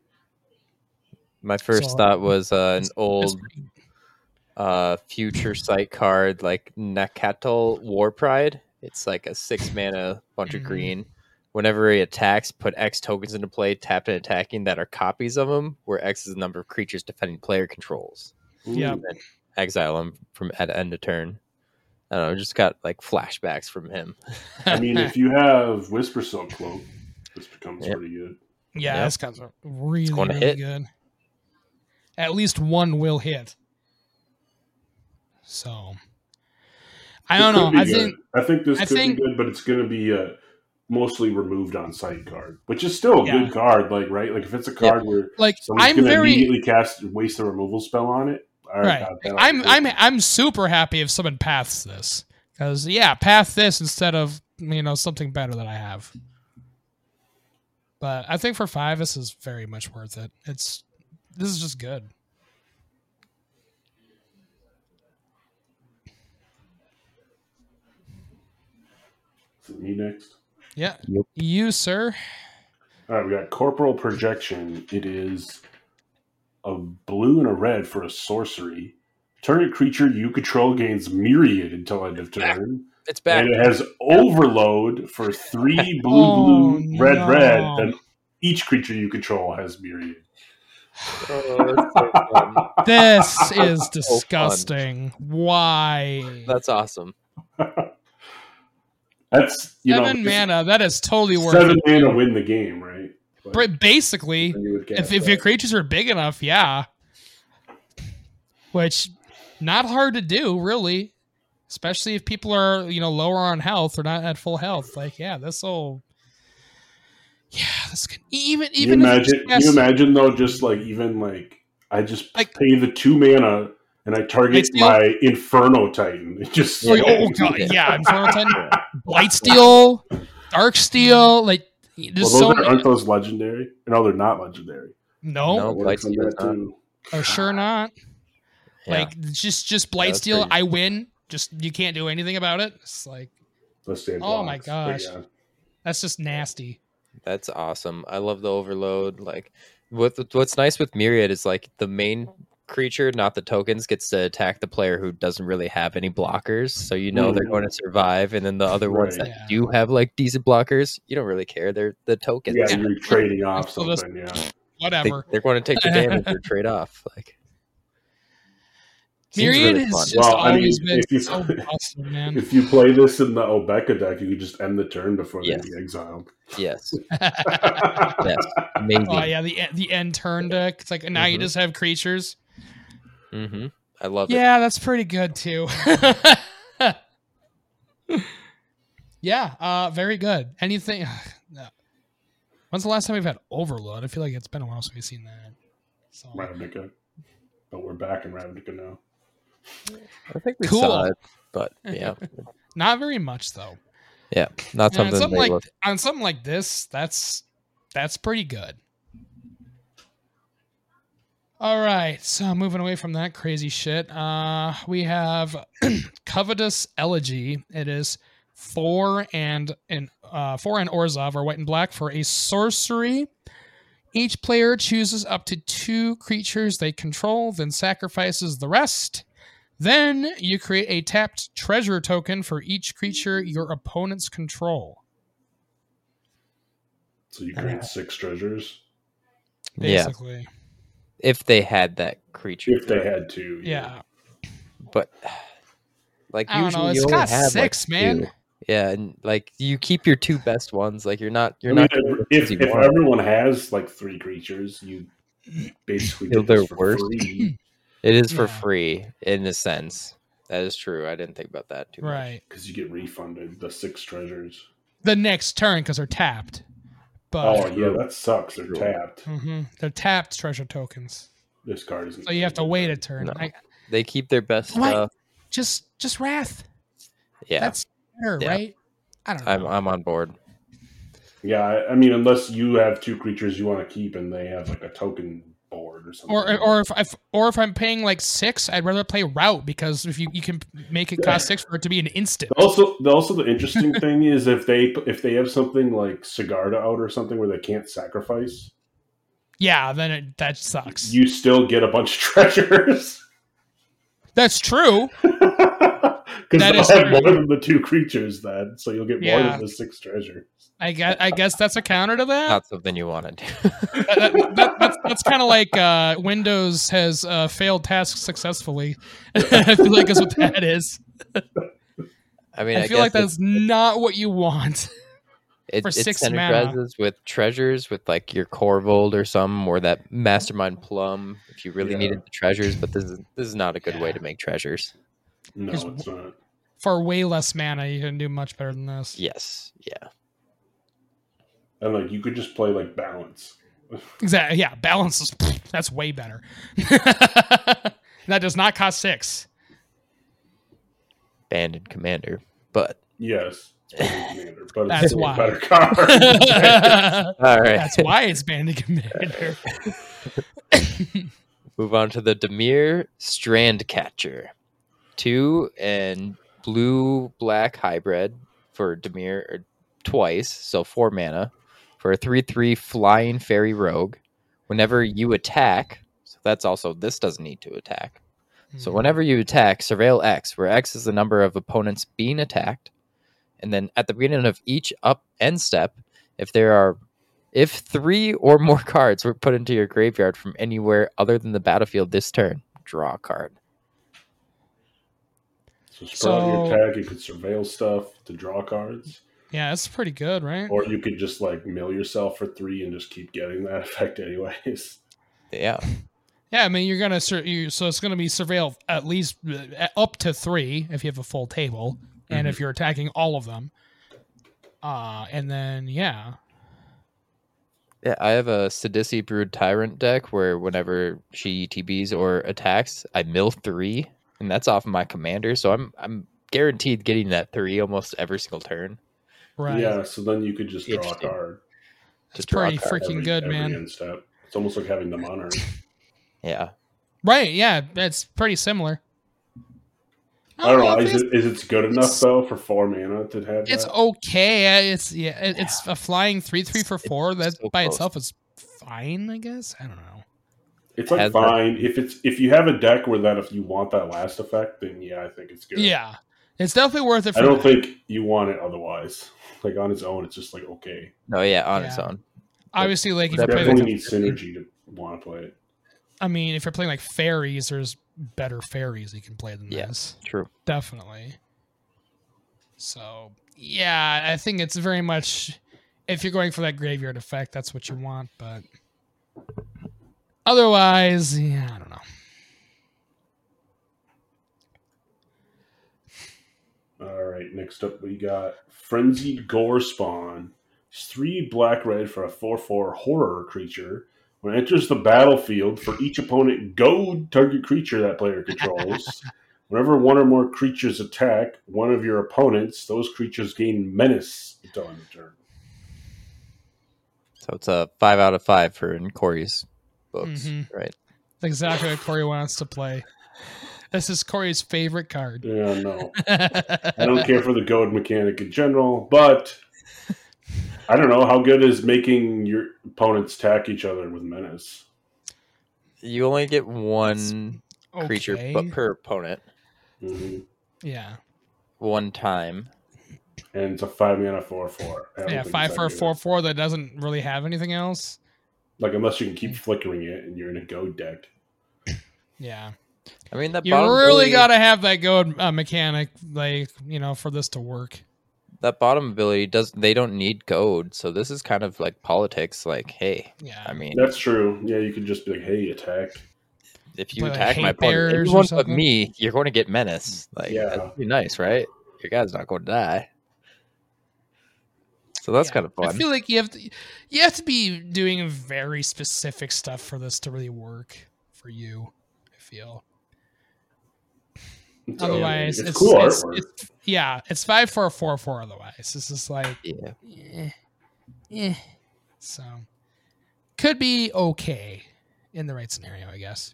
My first So, thought was an That's old future sight card like Nakatal War Pride. It's like a 6 mana bunch of Mhm. green. Whenever he attacks, put X tokens into play, tap and attacking that are copies of him, where X is the number of creatures defending player controls. Yeah. Ooh. Exile him from at end of turn. I don't know, just got like flashbacks from him. I mean, if you have Whisper Silk Cloak, this becomes Yep. pretty good. Yeah, Yep. this guy's really, going to really hit. good. At least one will hit. So, I don't It know. could be I good. think this I could think- be good, but it's going to be mostly removed on site card, which is still a Yeah. good card. Like, right? Like, if it's a card where like someone's I'm going to very immediately waste a removal spell on it, all right. I'm super happy if someone paths this because path this instead of something better that I have. But I think for 5, this is very much worth it. This is just good. Is it me next? Yeah, Yep. you sir. All right, we got Corporal Projection. It is a blue and a red for a sorcery. Target creature you control gains Myriad until end of turn. It's back. And it has Overload for 3 blue, Oh, blue, red, no. red. And each creature you control has Myriad. Oh, that's so fun. This is fun. disgusting. Why? That's awesome. That's, 7 mana. That is totally worth 7 it. mana win the game, right? Basically, if your creatures are big enough, yeah. Which, not hard to do, really. Especially if people are, lower on health or not at full health. Like, yeah, this'll... Yeah, this can... Even you imagine though, just like, even like, I just pay the 2 mana and I target my Inferno Titan. It just... God, yeah, Inferno Titan. Blightsteel, Darksteel, like... Aren't those legendary? No, they're not legendary. No, Blightsteel are sure not. Yeah. Like just Blightsteel, I win. Just you can't do anything about it. It's like, oh my gosh, that's just nasty. That's awesome. I love the overload. Like, what's nice with Myriad is like the main creature, not the tokens, gets to attack the player who doesn't really have any blockers. So they're going to survive, and then the other ones that do have like decent blockers, you don't really care. They're the tokens. Yeah, you're trading off something. Whatever. They're going to take the damage or trade off. Like, Myriad has just always been so awesome, man. If you play this in the Obeka deck, you can just end the turn before they be exiled. Yes. Yes. Amazing. Oh yeah, the end turn deck. It's like now you just have creatures. Mm-hmm. I love it. Yeah, that's pretty good too. Yeah, very good. Anything? When's the last time we've had Overload? I feel like it's been a while since we've seen that. So. Ravnica. But we're back in Ravnica now. I think we saw it, but yeah. Not very much though. Yeah, not something on something like this, that's pretty good. All right, so moving away from that crazy shit, we have Covetous Elegy. It is 4 and Orzhov, or white and black, for a sorcery. Each player chooses up to 2 creatures they control, then sacrifices the rest. Then you create a tapped treasure token for each creature your opponents control. So you create 6 treasures? Basically. Yeah. If they had that creature. If they had to. Yeah. But, like, I don't know. It's got 6, man. 2. Yeah, and like you keep your 2 best ones. Like you're not. If everyone has like 3 creatures, you basically get this for free. It is for free in a sense. That is true. I didn't think about that too much. Right, because you get refunded the 6 treasures the next turn because they're tapped. But that sucks. They're tapped. Mm-hmm. They're tapped treasure tokens. This card isn't. So you have to wait a turn. No. They keep their best stuff. Just Wrath. Yeah, that's better, right? I don't know. I'm on board. Yeah, I mean, unless you have 2 creatures you want to keep and they have like a token board or something. Or if I'm paying like 6, I'd rather play Route, because if you can make it cost 6 for it to be an instant. Also the interesting thing is if they have something like Sigarda out or something where they can't sacrifice. Yeah, then that sucks. You still get a bunch of treasures. That's true. Because they'll have more than the 2 creatures then, so you'll get more than the 6 treasures. I guess that's a counter to that. Not something you want to do. That's kind of like Windows has failed tasks successfully. I feel like that's what that is. I mean, I feel like that's not what you want. For 6 mana with treasures, with like your Corvold or some, or that Mastermind Plum, if you really needed the treasures. But this is not a good way to make treasures. No, it's not. For way less mana, you can do much better than this. Yes, yeah. And like you could just play like Balance. Exactly. Yeah, Balance is that's way better. That does not cost 6. Banded Commander, but yes, Commander, but that's why. A better card. All right, that's why it's Banded Commander. Move on to the Dimir Strandcatcher. 2 and blue-black hybrid for Dimir twice, so 4 mana, for a 3/3 flying fairy rogue. Whenever you attack, so that's also, this doesn't need to attack. So whenever you attack, surveil X, where X is the number of opponents being attacked. And then at the beginning of each up end step, if 3 or more cards were put into your graveyard from anywhere other than the battlefield this turn, draw a card. So spread out your attack, you could surveil stuff to draw cards. Yeah, that's pretty good, right? Or you could just like mill yourself for 3 and just keep getting that effect anyways. Yeah. Yeah, I mean, you're gonna so it's gonna be surveil at least up to 3 if you have a full table, and if you're attacking all of them. And then Yeah, I have a Sidisi Brood Tyrant deck where whenever she ETBs or attacks, I mill 3, and that's off of my commander. So I'm guaranteed getting that 3 almost every single turn. right, Yeah, so then you could just draw a Interesting. card. that's pretty freaking good, every man. end step. It's almost like having the monarch. Yeah. Right? Yeah, that's pretty similar. I don't know. Is it good enough though for 4 mana to have? It's that? okay. It's a flying 3/3 for 4. That so by close. itself is fine, I guess. I don't know. It's like fine if you have a deck where that if you want that last effect, then yeah, I think it's good. Yeah, it's definitely worth it. For I don't think you want it otherwise. Like on its own, it's just like okay. No, yeah, on its own. Obviously, like if You you play definitely like, need synergy to want to play it. I mean, if you're playing like fairies, there's better fairies you can play than this. True. Definitely. So yeah, I think it's very much if you're going for that graveyard effect, that's what you want. But otherwise, yeah, I don't know. All right, next up we got Frenzied Gore Spawn. It's 3 black-red for a 4/4 horror creature. When it enters the battlefield, for each opponent goad target creature that player controls. Whenever one or more creatures attack one of your opponents, those creatures gain menace until end of turn. So it's a 5 out of 5 for in Corey's books, right? That's exactly what Corey wants to play. This is Corey's favorite card. Yeah, no. I don't care for the goad mechanic in general, but I don't know. How good is making your opponents attack each other with menace? You only get one creature per opponent. Mm-hmm. Yeah. One time. And it's a 5 mana 4/4. Yeah, 5 for a 4/4 that doesn't really have anything else. Like unless you can keep flickering it and you're in a goad deck. Yeah. I mean, you really got to have that goad mechanic, like, for this to work. That bottom ability they don't need goad, so this is kind of like politics. Like, hey, yeah, I mean, that's true. Yeah, you could just be like, hey, attack. If you attack my opponent, anyone but me, you're going to get menace. Like, that'd be nice, right? Your guy's not going to die. So that's kind of fun. I feel like you have to be doing very specific stuff for this to really work for you. I feel. Otherwise, it's cool artwork. It's 5 for a 4/4. Otherwise, this is like So could be okay in the right scenario, I guess.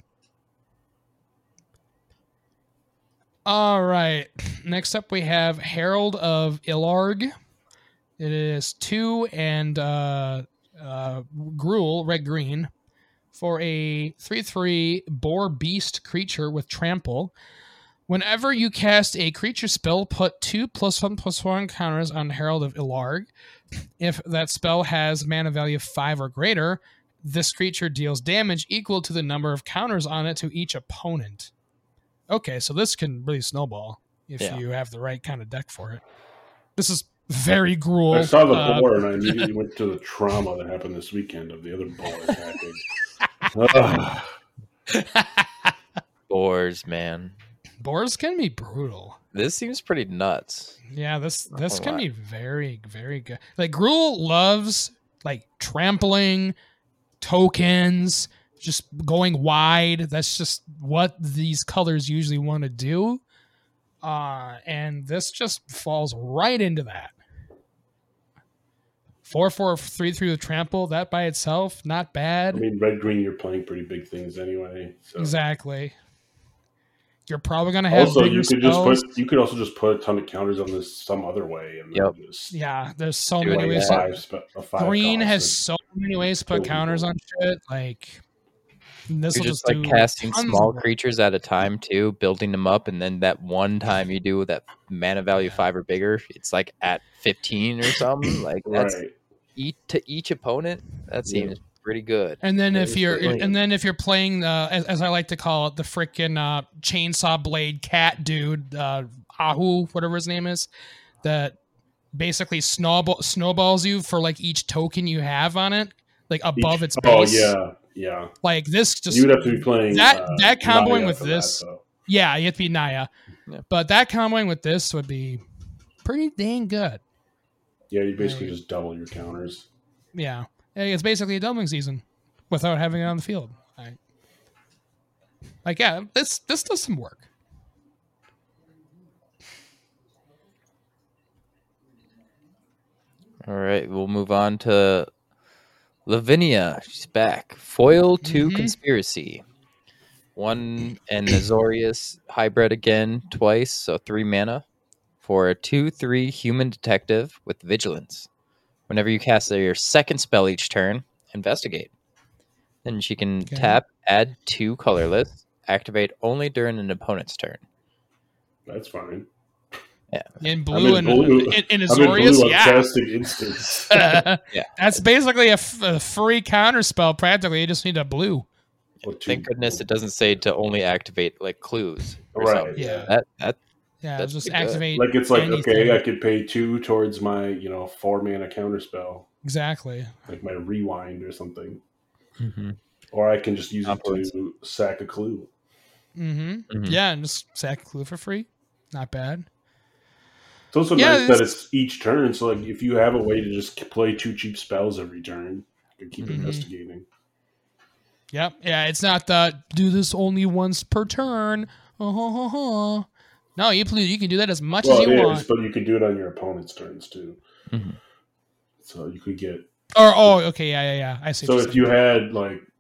All right. Next up, we have Herald of Ilarg. It is 2 and Gruul, red-green, for a 3/3 boar beast creature with trample. Whenever you cast a creature spell, put 2 +1/+1 counters on Herald of Ilarg. If that spell has mana value 5 or greater, this creature deals damage equal to the number of counters on it to each opponent. Okay, so this can really snowball if you have the right kind of deck for it. This is very Gruul. I saw the boar and I immediately went to the trauma that happened this weekend of the other boar attacking. Boars, man. Boars can be brutal. This seems pretty nuts. Yeah, this can be very, very good. Like, Gruul loves like trampling, tokens, just going wide. That's just what these colors usually want to do. And this just falls right into that. 4/4 3/3 with trample, that by itself, not bad. I mean, red-green, you're playing pretty big things anyway. So. Exactly. You're probably gonna have also bigger you could spells. you could also just put a ton of counters on this some other way and just there's so many ways. Green has so many ways to put counters on shit. Like this will just like casting small creatures at a time too, building them up, and then that one time you do that mana value 5 or bigger, it's like at 15 or something. Like that's each opponent. That seems pretty good. And then if you're playing as I like to call it, the frickin' chainsaw blade cat dude, Ahu, whatever his name is, that basically snowballs you for like each token you have on it, like above its base. Oh yeah. Like this, just you would have to be playing that comboing Naya with for this. that, yeah, you have to be Naya, but that comboing with this would be pretty dang good. Yeah, you basically just double your counters. Yeah, it's basically a doubling season without having it on the field. Like yeah, this does some work. All right, we'll move on to Lavinia. She's back. Foil 2 Conspiracy. 1 and Azorius hybrid again twice, so 3 mana for a 2/3 human detective with vigilance. Whenever you cast your second spell each turn, investigate. Then she can tap, add 2 colorless, activate only during an opponent's turn. That's fine. Yeah. In blue and in Azorius, casting instance. That's basically a free counter spell. Practically, you just need a blue. Thank goodness it doesn't say to only activate like clues. Right. Something. Yeah. That's just activate. Like it's like anything. okay, I could pay 2 towards my 4 mana counter spell. Exactly. Like my rewind or something. Mm-hmm. Or I can just use it to sack a clue. Yeah, and just sack a clue for free. Not bad. It's also nice that it's each turn. So like if you have a way to just play 2 cheap spells every turn, you can keep investigating. Yep. Yeah, it's not do this only once per turn. No, you can do that as much as you want. But you can do it on your opponent's turns too. Mm-hmm. So you could get. Okay, yeah. I see. So if you had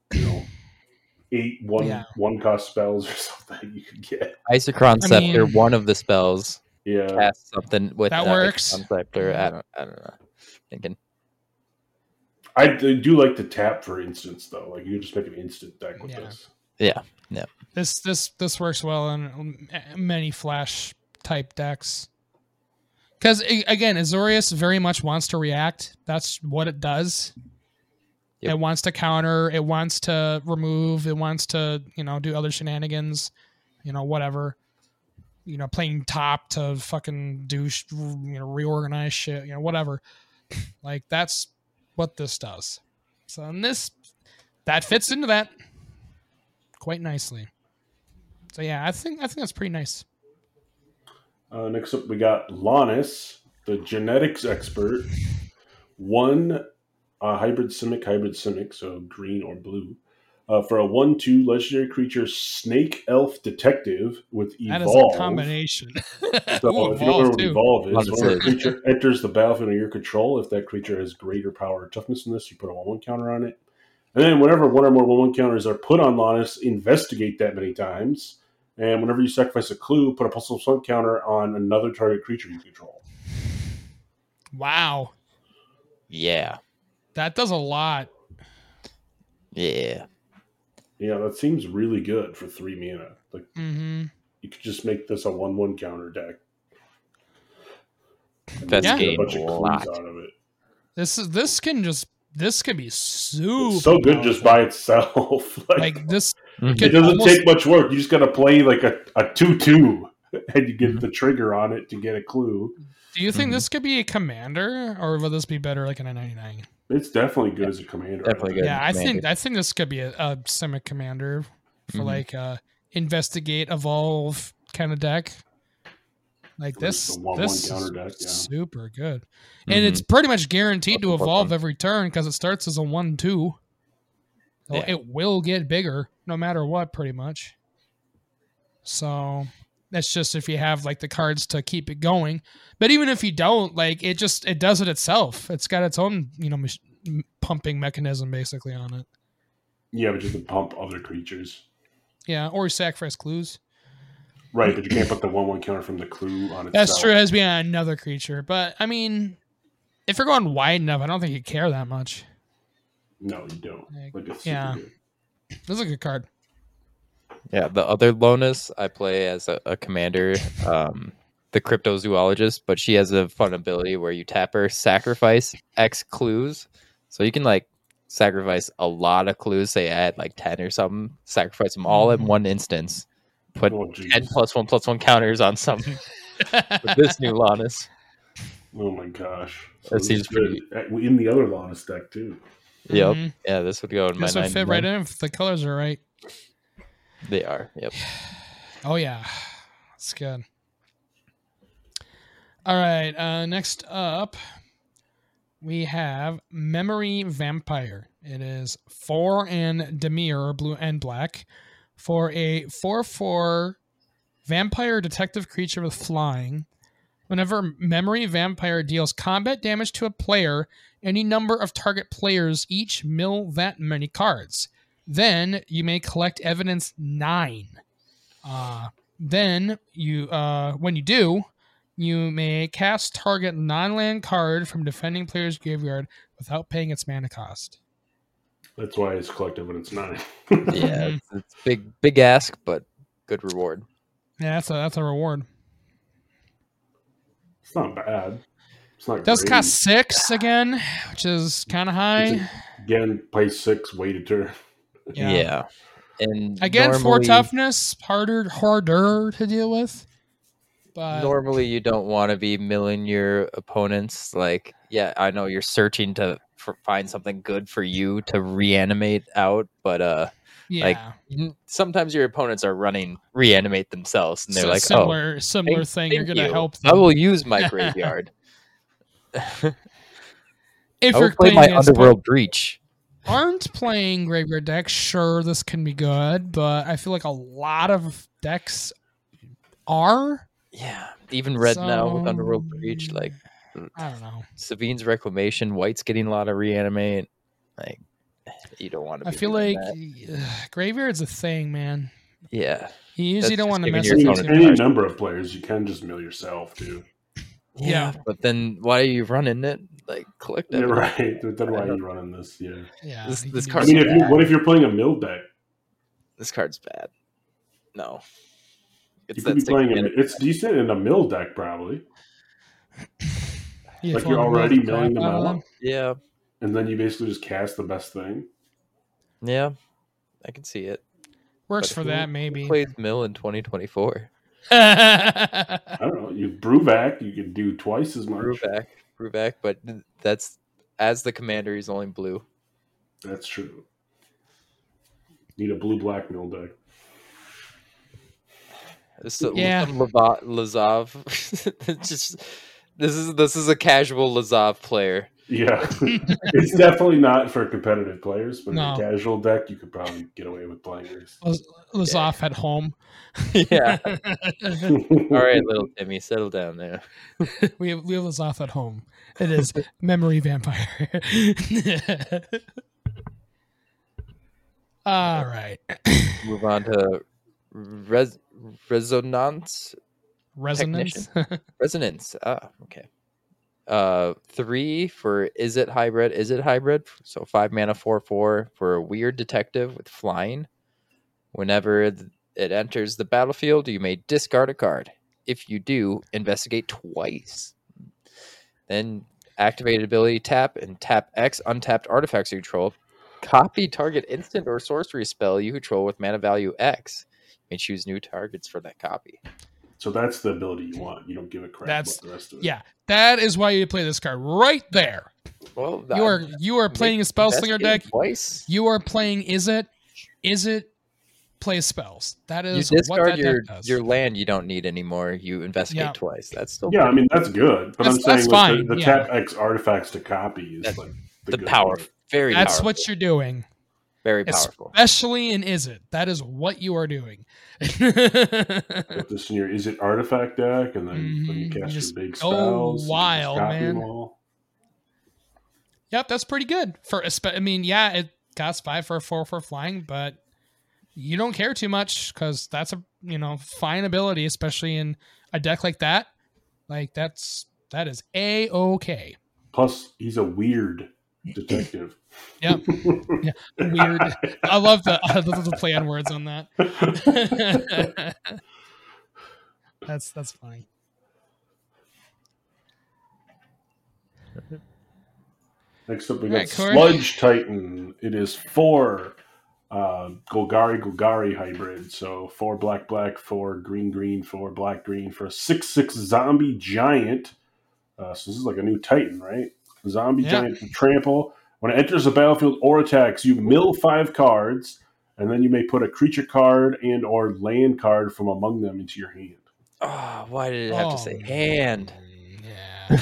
8 one cost spells or something, you could get Isochron Scepter, one of the spells. Yeah, cast something with that works. Scepter. I don't know. Thinking. I do like the tap for instance though. Like you just make an instant deck with this. Yeah. This works well in many flash type decks. Because again, Azorius very much wants to react. That's what it does. It wants to counter. It wants to remove. It wants to do other shenanigans. Whatever. Playing top to fucking do reorganize shit. Whatever. Like that's what this does. So in that fits into that quite nicely. So yeah, I think that's pretty nice. Next up, we got Lannis, the genetics expert. 1 hybrid simic, so green or blue. For a 1/2 legendary creature, Snake Elf Detective with Evolve. That is a combination. So if you don't know what Evolve is, when a creature enters the battlefield under your control, if that creature has greater power or toughness than this, you put a 1/1 counter on it. And then whenever 1 or more 1/1 counters are put on Lannis, investigate that many times. And whenever you sacrifice a clue, put a +1 counter on another target creature you control. Wow. Yeah. That does a lot. Yeah. Yeah, that seems really good for 3 mana. Like you could just make this a 1/1 counter deck. That's get a bunch of clues out of it. This can be super so good powerful. Just by itself. like this it doesn't take much work. You just gotta play like a 2/2 and you get the trigger on it to get a clue. Do you think this could be a commander, or will this be better like in a 99? It's definitely good as a commander. Definitely good. Yeah, I think this could be a Simic commander for like investigate, evolve kind of deck. Like this counter deck, super good. And it's pretty much guaranteed to evolve every turn because it starts as a 1/2. So it will get bigger no matter what, pretty much. So that's just if you have like the cards to keep it going. But even if you don't, like it does it itself. It's got its own, pumping mechanism basically on it. Yeah, but you can pump other creatures. Yeah, or sacrifice clues. Right, but you can't put the 1/1 counter from the clue on itself. That's true. It has to be on another creature. But, I mean, if you're going wide enough, I don't think you care that much. No, you don't. It's yeah. super good. This is a good card. Yeah, the other Lonus I play as a commander, the cryptozoologist, but she has a fun ability where you tap her, sacrifice X clues. So you can, sacrifice a lot of clues, say I had 10 or something, sacrifice them all in one instance. Put 10 +1/+1 counters on something with this new Lannis. Oh my gosh! So That seems pretty. In the other Lotus deck too. Yep. Mhm. Yeah, this would go in my This would fit 99. right in if the colors are right. They are. Yep. Oh yeah, that's good. All right. Next up, we have Memory Vampire. It is 4 and Demir, blue and black, for a 4/4 vampire detective creature with flying. Whenever Memory Vampire deals combat damage to a player, any number of target players each mill that many cards. Then you may collect evidence 9. Then you, when you do, you may cast target non-land card from defending player's graveyard without paying its mana cost. That's why it's collect evidence 9. Yeah, it's big ask, but good reward. Yeah, that's a reward. It's not bad. It's not. It does great. cost 6 again, which is kind of high. Again, play 6, wait a turn. Yeah. And Again, 4 normally, toughness, harder to deal with. But normally you don't want to be milling your opponents. Like, yeah, I know you're searching to find something good for you to reanimate out, but yeah, sometimes your opponents are running reanimate themselves, and they're so like, similar thank- thing. You're thank gonna you. help I them. will use my graveyard. If I will you're play playing my against Underworld Breach. aren't playing graveyard decks, sure, this can be good, but I feel like a lot of decks are. Yeah, even red now with So, Underworld Breach, like I don't know. Savine's Reclamation, White's getting a lot of reanimate. Like, you don't want to. I feel like graveyard's a thing, man. Yeah, You usually That's don't want to just mess giving with your it opponent too Any much. number of players, you can just mill yourself too. Yeah. but then why are you running it? Like, collect You're evidence. right. That's why you're running this. Yeah. Yeah, This- you this can card- do I mean, that. what if you're playing a mill deck? This card's bad. No, You it's could that be six playing mana. it's decent in a mill deck probably. You Like just you're wanna mill already the crap milling them out of out, them. Yeah, and then you basically just cast the best thing. yeah, I can see it. Works But for who- that, who maybe. plays Mill in 2024. I don't know. You Brewvac, you can do twice as much. Brewback, but that's as the commander, he's only blue. That's true. Need a blue-black mill deck. So Yeah. some Lazav. Just this is a casual Lazav player. Yeah, it's definitely not for competitive players, but No. in a casual deck, you could probably get away with playing this. Lazoff at home. Yeah. All right, little Timmy, settle down there. we have Lazoff at home. It is Memory Vampire. All right. Move on to Resonance. Resonance. Resonance. Ah, okay. 3 for Is It Hybrid? So 5 mana 4/4 for a weird detective with flying. Whenever it enters the battlefield, you may discard a card. If you do, investigate twice. Then activated ability tap and tap X untapped artifacts you control. Copy target instant or sorcery spell you control with mana value X. You may choose new targets for that copy. So that's the ability you want. You don't give a crap That's- about the rest of it. Yeah, that is why you play this card right there. Well, You are playing a spell slinger deck. twice. You are playing Is It plays spells. That You is what discard that your deck does. land you don't need anymore. You investigate Yeah. twice. That's still Yeah, I mean that's good, but I'm That's saying fine, like, the yeah. tap X artifacts to copy is That's like the good power. part. Very That's powerful. what you're doing. Very powerful. Especially in Is It. That is what you are doing. Put this in your Is It artifact deck, and then when you Mhm. cast You your just big go spells, you wild, just copy man. them all. Yep, that's pretty good. I mean, yeah, it costs 5 for a 4 for flying, but you don't care too much because that's a fine ability, especially in a deck like that. Like that is A-okay. Plus, he's a weird detective. Yep. Yeah. Weird. I love the play on words on that. That's funny. Next up, we All got right, Corey. Sludge Titan. It is 4 Golgari hybrid. So 4 black, 4 green, 4 black, for a 6/6 zombie giant So this is like a new Titan, right? Zombie Giant Trample. When it enters the battlefield or attacks, you mill 5 cards, and then you may put a creature card and or land card from among them into your hand. Oh, why did it have to say hand? Yeah.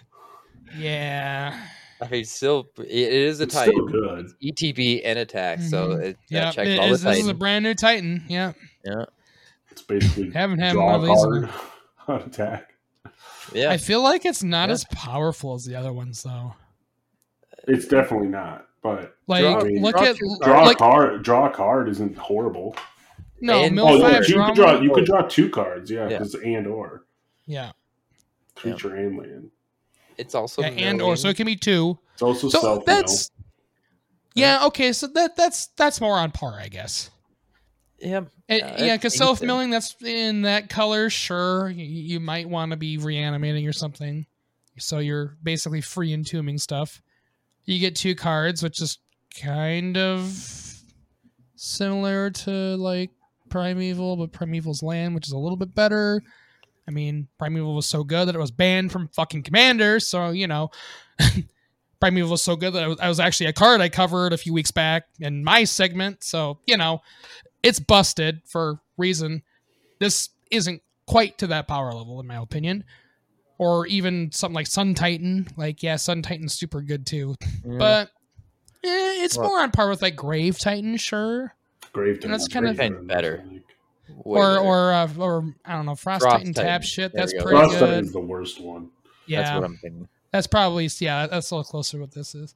Yeah. I mean, still, it is a It's Titan. still good. It's ETB and attack, so it Yeah, checks all the this is a Titan. brand new Titan. Yeah. Yeah. It's basically Haven't had draw one a of these. card on attack. Yeah. I feel like it's not as powerful as the other ones, though. It's definitely not, but Like, draw a card isn't horrible. No, And- mill 5 you could draw 2 cards, because and or Yeah. creature and land. It's also and or, so it can be 2. It's also So self that's okay. So that's more on par, I guess. yeah. Because self milling, that's in that color. Sure, you might want to be reanimating or something. So you're basically free entombing stuff. You get 2 cards, which is kind of similar to like Primeval, but Primeval's land, which is a little bit better. I mean, Primeval was so good that it was banned from fucking Commander, so, Primeval was so good that I was actually a card I covered a few weeks back in my segment, so, it's busted for reason. This isn't quite to that power level, in my opinion. Or even something like Sun Titan. Sun Titan's super good, too. But it's more on par with, like, Grave Titan, sure. Grave Titan. That's kind of better. Or I don't know, Frost Titan tap shit. That's pretty Frost good. Titan's the worst one. Yeah, that's what I'm thinking. That's probably that's a little closer to what this is.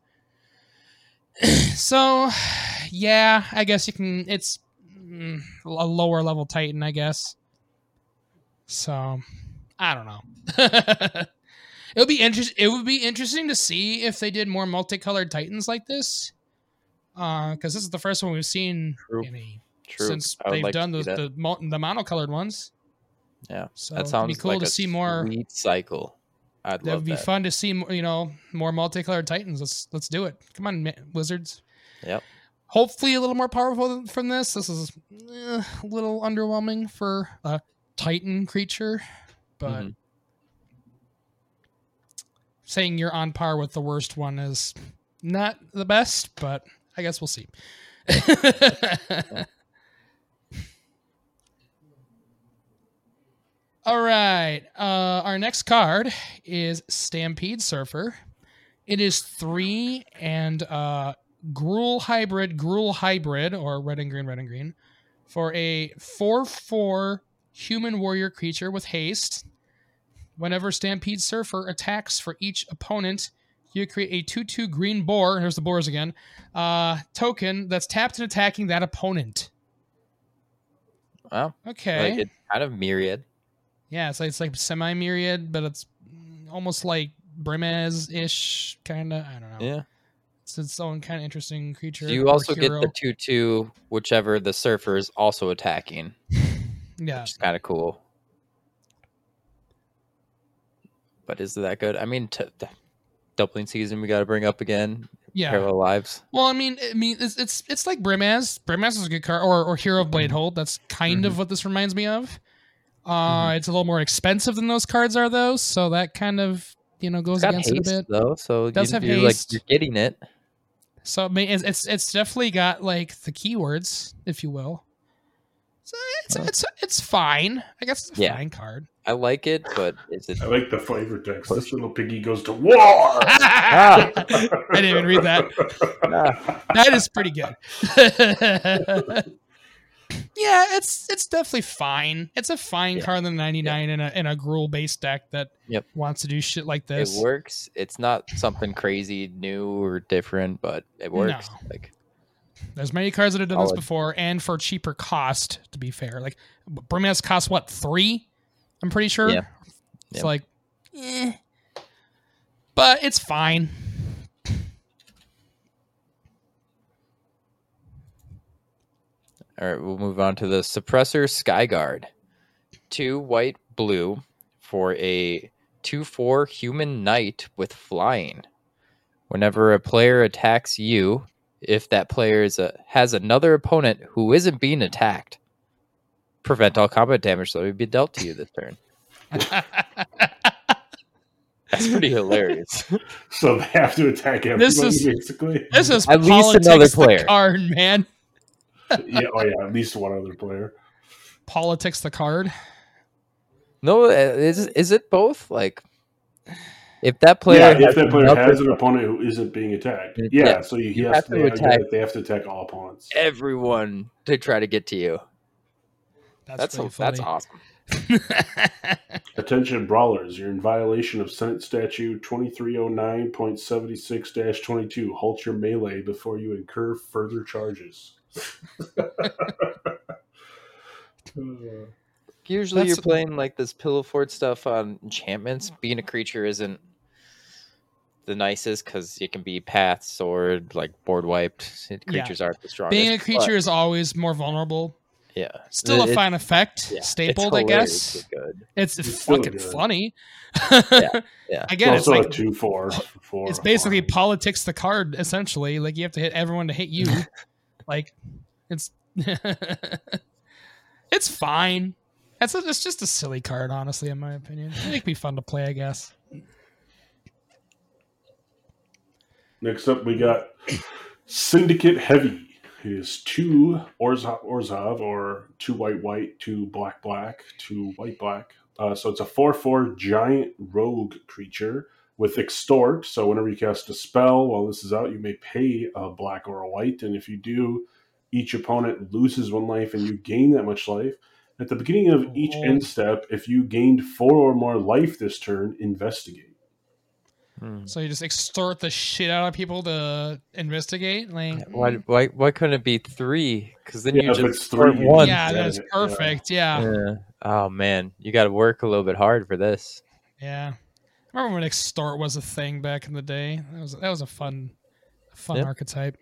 So, yeah, I guess you can. It's a lower level Titan, I guess. So, I don't know. It would be interesting to see if they did more multicolored Titans like this. Because this is the first one we've seen. Since they've done the monocolored ones. Yeah, so that sounds it'd be cool like to see more cycle. That would be fun to see more multicolored Titans. Let's do it. Come on, Wizards. Yep. Hopefully a little more powerful from this. This is a little underwhelming for a Titan creature, but saying you're on par with the worst one is not the best. But I guess we'll see. All right. Our next card is Stampede Surfer. It is 3 and Gruul Hybrid, or red and green, for a 4/4 human warrior creature with haste. Whenever Stampede Surfer attacks for each opponent, you create a 2/2 green boar. Here's the boars again. Token that's tapped and attacking that opponent. Wow. Okay. Like it's kind of myriad. Yeah, it's like semi-myriad, but it's almost like Brimez-ish, kind of. I don't know. Yeah. It's its own kind of interesting creature. You also get the 2/2, whichever the surfer is also attacking. Yeah. Which is kind of cool. But is it that good? I mean, Dumpling Season we got to bring up again. Yeah. Parallel Lives. Well, I mean, it's like Brimez. Brimez is a good card, or Hero of Bladehold. That's kind of what this reminds me of. It's a little more expensive than those cards are, though, so that kind of goes against it a bit. Though, so it does have haste. You're getting it. So I mean, it's definitely got like the keywords, if you will. So it's fine. I guess it's a fine card. I like it, but is it? I like the flavor text. This little piggy goes to war. I didn't even read that. That is pretty good. Yeah, it's definitely fine. It's a fine card than 99 in a Gruul based deck that wants to do shit like this. It works. It's not something crazy new or different, but it works. No. Like there's many cards that have done this before, and for cheaper cost, to be fair. Like Brimez costs what, 3? I'm pretty sure. Yeah. It's like, but it's fine. All right, we'll move on to the Suppressor Skyguard. 2 white, blue for a 2/4 human knight with flying. Whenever a player attacks you, if that player has another opponent who isn't being attacked, prevent all combat damage that would be dealt to you this turn. That's pretty hilarious. So they have to attack everybody, basically. This is At least another player. The card, man. Yeah, at least one other player. Politics the card. No, is it both? Like, if that player, if that player has an opponent who isn't being attacked, so they have to attack all opponents. Everyone to try to get to you. That's awesome. Attention, brawlers! You're in violation of Senate Statute 2309.76-22. Halt your melee before you incur further charges. Usually you're playing like this pillow fort stuff on enchantments. Being a creature isn't the nicest because it can be path, sword, like board wiped. Creatures aren't the strongest. Being a creature is always more vulnerable. Yeah. Still a fine effect. Stapled, I guess. Good. It's fucking funny. Yeah. Again, it's like 2/4. It's basically politics the card, essentially. Like you have to hit everyone to hit you. Like it's it's fine. It's just a silly card, honestly, in my opinion. It'd be fun to play, I guess. Next up, we got Syndicate Heavy. It is 2 Orzhov, or 2 white, 2 black, 2 white. So it's a 4/4 giant rogue creature with Extort. So whenever you cast a spell while this is out, you may pay a black or a white. And if you do, each opponent loses 1 life and you gain that much life. At the beginning of each end step, if you gained 4 or more life this turn, investigate. So you just extort the shit out of people to investigate. Like why couldn't it be 3? Because then you just extort 1. Yeah, that's perfect. Yeah. Oh man, you got to work a little bit hard for this. Yeah. I remember when extort was a thing back in the day. That was a fun archetype.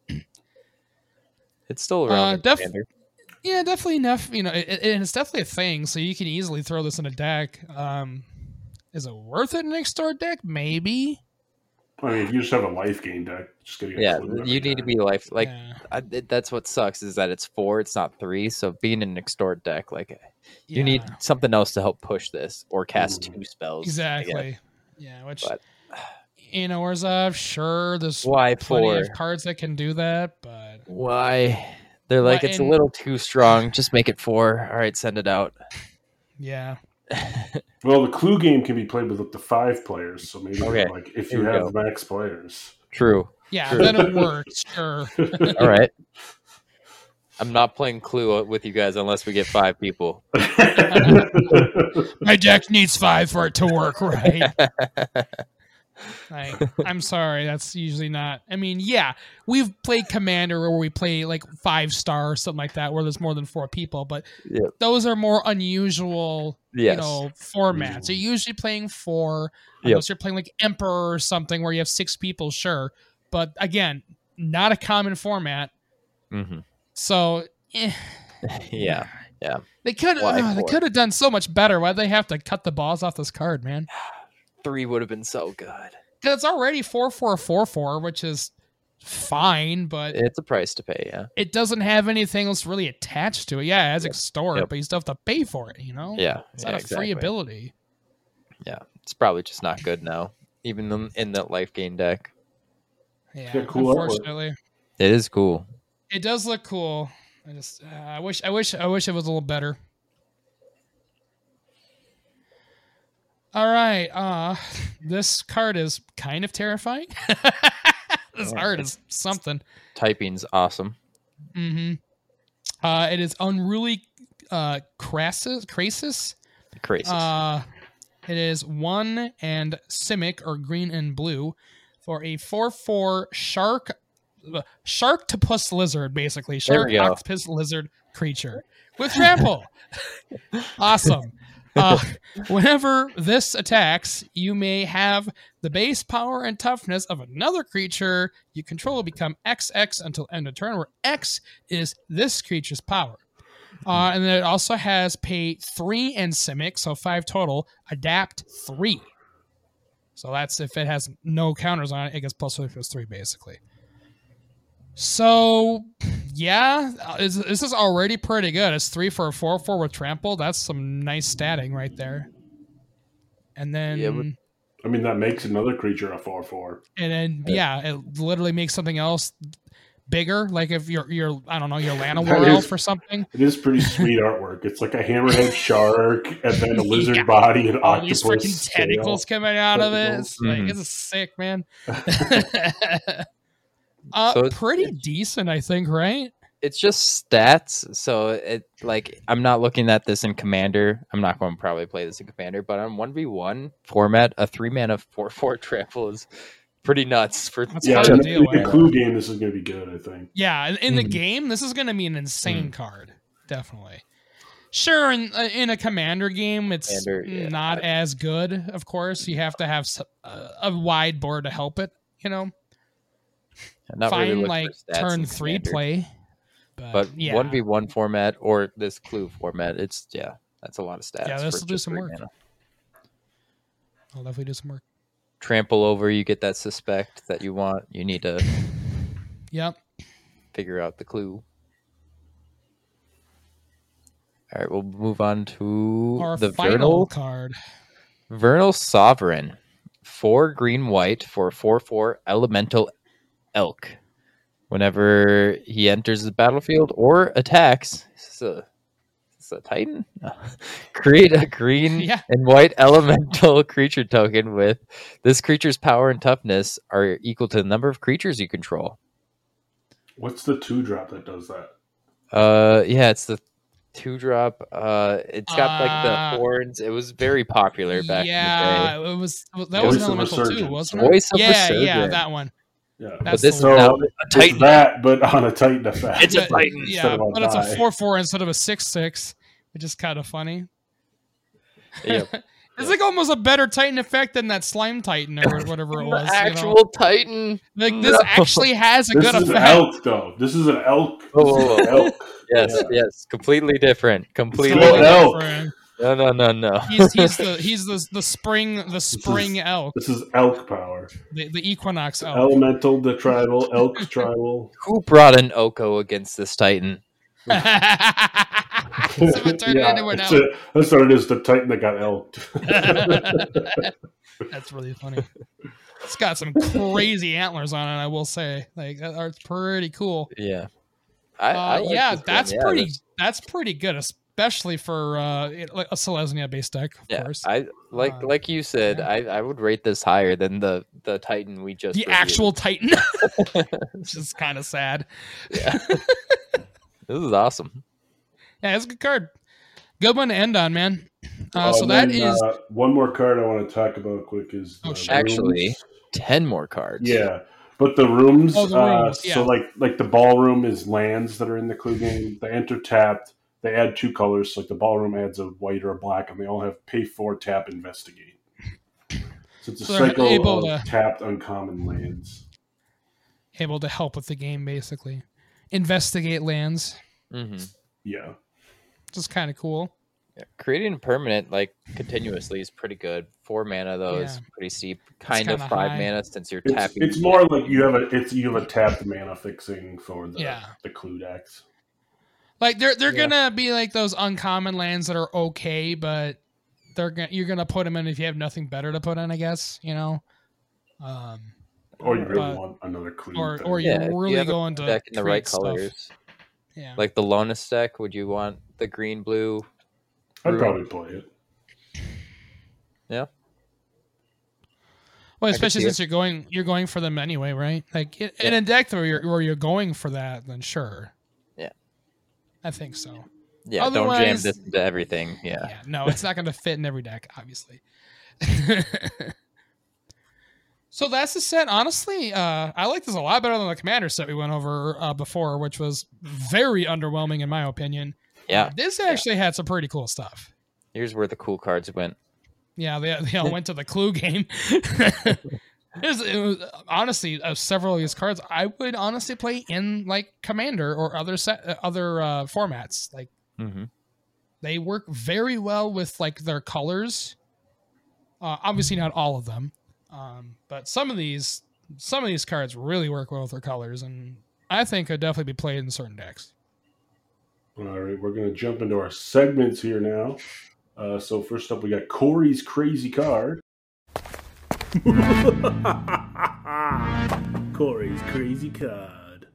It's still around. Yeah, definitely enough. You know, it's definitely a thing. So you can easily throw this in a deck. Is it worth it in an extort deck? Maybe. I mean, if you just have a life gain deck, just get you need to be life. Like that's what sucks is that it's 4, it's not 3. So being in an extort deck, like you need something else to help push this or cast 2 spells. Exactly. Yeah, Orzhov, sure, there's plenty 4 of cards that can do that, but why? They're like, it's a little too strong. Just make it 4. All right, send it out. Yeah. Well, the clue game can be played with up to 5 players, so maybe like if you have max players. True. Yeah, then it works. Sure. All right. I'm not playing Clue with you guys unless we get 5 people. My deck needs 5 for it to work, right? I'm sorry, that's usually not. I mean, yeah, we've played Commander where we play like 5-star or something like that, where there's more than 4 people, but those are more unusual, formats. You're usually playing 4, unless you're playing like Emperor or something where you have 6 people, sure. But again, not a common format. Mm-hmm. So, yeah. They could have done so much better. Why'd they have to cut the balls off this card, man? 3 would have been so good. Because it's already 4/4/4/4, which is fine, but it's a price to pay. Yeah, it doesn't have anything else really attached to it. Yeah, it has extort, but you still have to pay for it. You know, it's not a free ability. Yeah, it's probably just not good now, even in that life gain deck. Yeah, cool unfortunately, it is cool. It does look cool. I wish it was a little better. All right, this card is kind of terrifying. This art is something. Typing's awesome. Mm-hmm. It is Unruly Krasis. It is 1 and Simic, or green and blue, for a 4/4 Sharktopus lizard, basically. Shark octopus lizard creature with trample. Awesome. Whenever this attacks, you may have the base power and toughness of another creature you control become XX until end of turn, where X is this creature's power. And then it also has pay 3 and Simic, so 5 total, adapt 3. So that's if it has no counters on it, it gets +3/+3, basically. So, yeah, this is already pretty good. It's 3 for a 4/4 with trample. That's some nice statting right there. And then I mean, that makes another creature a 4/4. And then it literally makes something else bigger. Like if you're I don't know, your Llanowar elf or something. It is pretty sweet artwork. It's like a hammerhead shark and then a lizard body and all octopus. these freaking tentacles coming out of it. It's like it's sick, man. So pretty decent, I think, right? It's just stats, so it like I'm not looking at this in Commander. I'm not going to probably play this in Commander, but on 1v1 format, a 3-mana 4/4 trample is pretty nuts. For That's in the clue game, this is going to be good, I think. Yeah, in the game, this is going to be an insane card, definitely. Sure, in a Commander game, it's not as good. Of course, you have to have a wide board to help it. You know, fine, really like turn 3 play. But 1v1 format or this clue format, it's that's a lot of stats. Yeah, this will do some work. I'll definitely do some work. Trample over, you get that suspect that you want. You need to figure out the clue. All right, we'll move on to the final card. Vernal Sovereign. 4 green-white for 4/4 elemental elk. Whenever he enters the battlefield or attacks, it's a Titan? No. Create a green and white elemental creature token with this creature's power and toughness are equal to the number of creatures you control. What's the 2-drop that does that? It's the 2-drop. It's got like the horns. It was very popular back in the day. Yeah, it was an elemental too, wasn't it? Voice of Resurgence. Yeah, that one. Yeah, but this is now a Titan. It's that, but on a Titan effect. It's a Titan. Yeah, but it's a 4/4 instead of a 6/6, which is kind of funny. Yep. It's like almost a better Titan effect than that Slime Titan or whatever it was. Actual Titan. Like this actually has a good effect. This is an elk, though. This is an elk. Elk. Yes. Completely different. Completely different. No. He's the spring elk. This is elk power. The equinox elk. Elemental, the tribal, elk tribal. Who brought an Oko against this Titan? That's what it is. The Titan that got elked. That's really funny. It's got some crazy antlers on it, I will say. Like that art's pretty cool. Yeah. That's pretty good, especially for a Selesnya based deck, of course. I like you said, I would rate this higher than the Titan we just reviewed. Actual Titan. Which is kind of sad. Yeah. This is awesome. Yeah, it's a good card. Good one to end on, man. So that is one more card I want to talk about quick is actually 10 more cards. Yeah. But the rooms, rooms so like the ballroom is lands that are in the clue game. They enter tapped. They add 2 colors. So like the ballroom adds a white or a black, and they all have pay 4, tap, investigate. So it's a cycle of tapped uncommon lands. Able to help with the game, basically. Investigate lands. Mm-hmm. Yeah. Which is kind of cool. Yeah. Creating a permanent continuously is pretty good. 4 mana though is pretty steep. Kind of 5 mana since you're tapping. It's more like you have a tapped mana fixing for the clue decks. Like they're gonna be like those uncommon lands that are okay, but you're gonna put them in if you have nothing better to put in, I guess. You know. Or you really want another clue. Or you're really going to deck in the right stuff. colors. Yeah. Like the Lonas deck, would you want the green blue? I'd probably play it. Yeah. Well, especially since you're going for them anyway, right? Like in a deck where you're going for that, then sure. Yeah. I think so. Yeah, don't jam this into everything. Yeah. No, it's not going to fit in every deck, obviously. So that's the set. Honestly, I like this a lot better than the Commander set we went over before, which was very underwhelming in my opinion. Yeah. This actually had some pretty cool stuff. Here's where the cool cards went. Yeah, they all went to the clue game. It was honestly several of these cards I would honestly play in like Commander or other formats. Like they work very well with like their colors. Obviously not all of them. But some of these cards really work well with their colors, and I think could definitely be played in certain decks. All right, we're going to jump into our segments here now. So first up, we got Corey's Crazy Card. Corey's crazy card.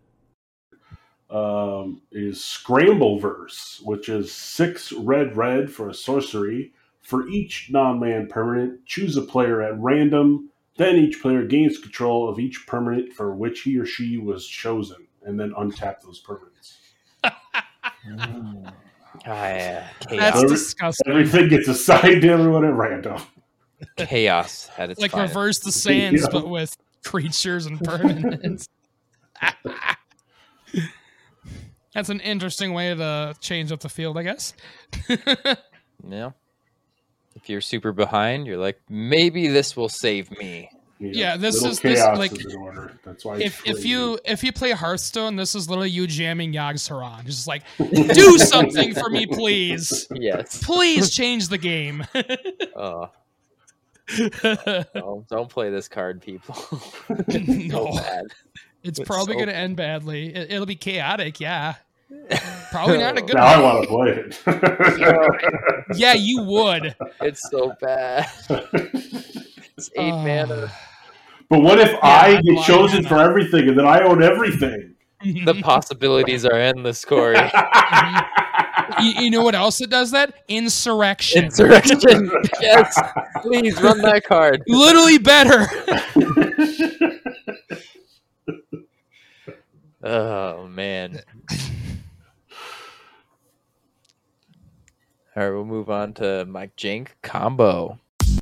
Is Scrambleverse, which is 6 red for a sorcery. For each non-land permanent, choose a player at random. Then each player gains control of each permanent for which he or she was chosen, and then untap those permanents. Chaos. That's disgusting. Everything gets assigned to everyone at random. Chaos at its Like finest. Reverse the Sands, Yeah. but with creatures and permanents. That's an interesting way to change up the field, I guess. Yeah. If you're super behind, you're like, maybe this will save me. Yeah, this Little is this chaos like is in order. That's why. It's if crazy. you play Hearthstone, this is literally you jamming Yogg Saron. Just like, do something for me, please. Yes. Please change the game. Don't play this card, people. No. So bad. It's It's probably so going to end badly. It'll be chaotic, yeah. Probably not a good Now I one. want to play it. Yeah, you would. It's so bad. It's 8 mana. But what if Yeah, I that's a get lot of chosen mana. for everything and then I own everything? The possibilities are endless, Corey. You know what else it does that? Insurrection. Insurrection. Yes. Please run that card. Literally better. Oh, man. All right, we'll move on to Mike Jank combo.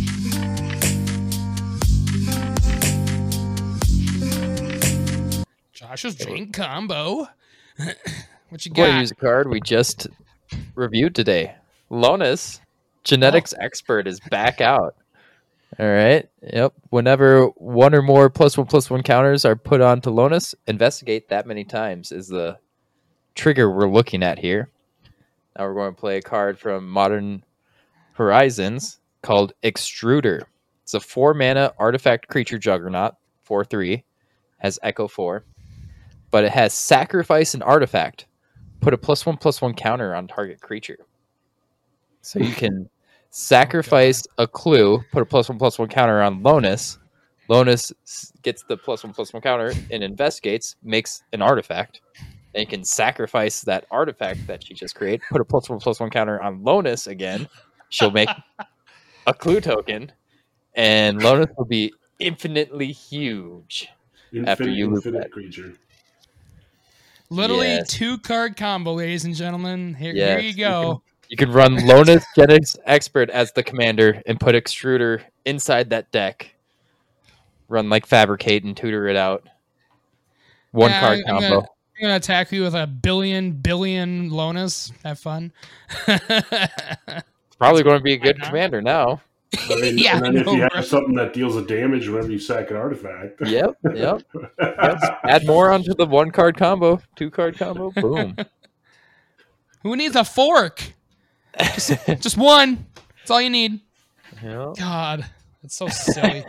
Josh's Jane combo. What you We're going to got? use a card we just reviewed today. Lonus, Genetics Expert, is back out. All right. Yep. Whenever one or more +1/+1 counters are put onto Lonus, investigate that many times is the trigger we're looking at here. Now we're going to play a card from Modern Horizons called Extruder. It's a 4-mana artifact creature juggernaut, 4/3, has Echo 4, but it has Sacrifice an Artifact. Put a +1/+1 counter on target creature. So you can sacrifice a clue, put a +1/+1 counter on Lonus. Lonus gets the +1/+1 counter and investigates, makes an artifact. Then you can sacrifice that artifact that she just created, put a +1/+1 counter on Lonus again. She'll make a clue token, and Lonus will be infinitely huge. After you loop Infinite that. creature. Literally Yes. 2-card combo, ladies and gentlemen. Here Yes, you go. You can run Lonus Genetics Expert as the commander and put Extruder inside that deck. Run like Fabricate and tutor it out. One Yeah, card I'm combo. gonna attack you with a billion Lonus. Have fun. It's probably going to be a good Why not? commander now. I mean, Yeah, and then I if know, you have right? something that deals a damage whenever you sack an artifact. Yep. Add more onto the 1-card combo, 2-card combo. Boom. Who needs a fork? Just one. That's all you need. Yep. God, that's so silly.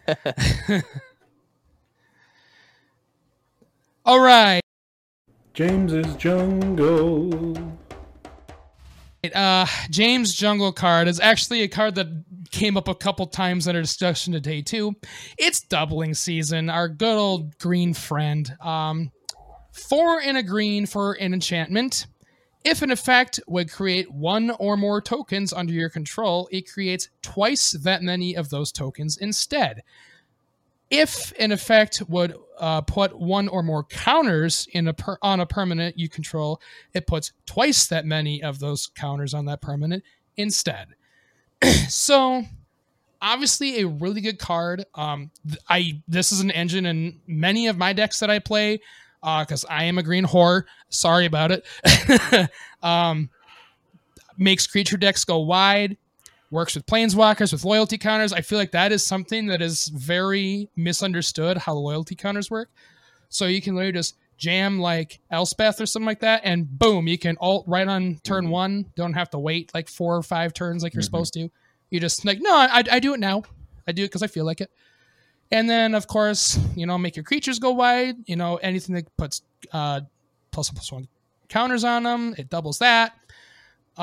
All right. James's Jungle. James Jungle card is actually a card that came up a couple times in our discussion today too. It's doubling season. Our good old green friend. 4 and a green for an enchantment. If an effect would create 1 or more tokens under your control, it creates twice that many of those tokens instead. If an effect would put 1 or more counters on a permanent you control, it puts twice that many of those counters on that permanent instead. So, obviously, a really good card. This is an engine in many of my decks that I play because I am a green whore. Sorry about it. Makes creature decks go wide. Works with planeswalkers, with loyalty counters. I feel like that is something that is very misunderstood, how the loyalty counters work. So you can literally just jam like Elspeth or something like that, and boom, you can ult right on turn 1. Don't have to wait like 4 or 5 turns like you're supposed to. You just like, no, I do it now. I do it because I feel like it. And then, of course, make your creatures go wide. Anything that puts +1/+1 counters on them, it doubles that.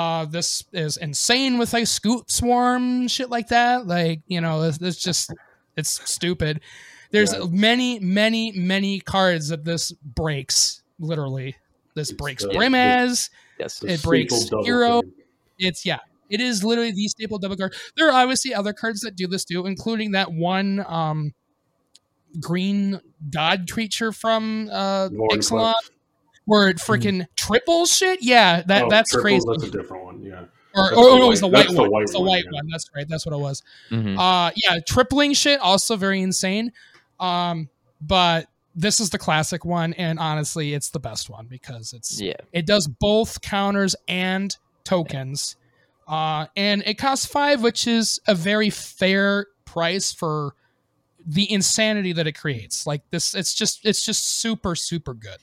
This is insane with like Scoot Swarm, shit like that. Like, it's just It's stupid. There's many cards that this breaks. Literally, this breaks Brimaz. Yes, it breaks Hero. It is literally the staple double card. There are obviously other cards that do this too, including that one green god creature from Ixalan, where it freaking triples shit. Yeah, that's triples, crazy. That's a different one. Yeah. Or it was the white one. It's the white one. That's right. That's what it was. Mm-hmm. Tripling shit also very insane. But this is the classic one, and honestly, it's the best one because it does both counters and tokens. And it costs 5, which is a very fair price for the insanity that it creates. Like this, it's just super, super good.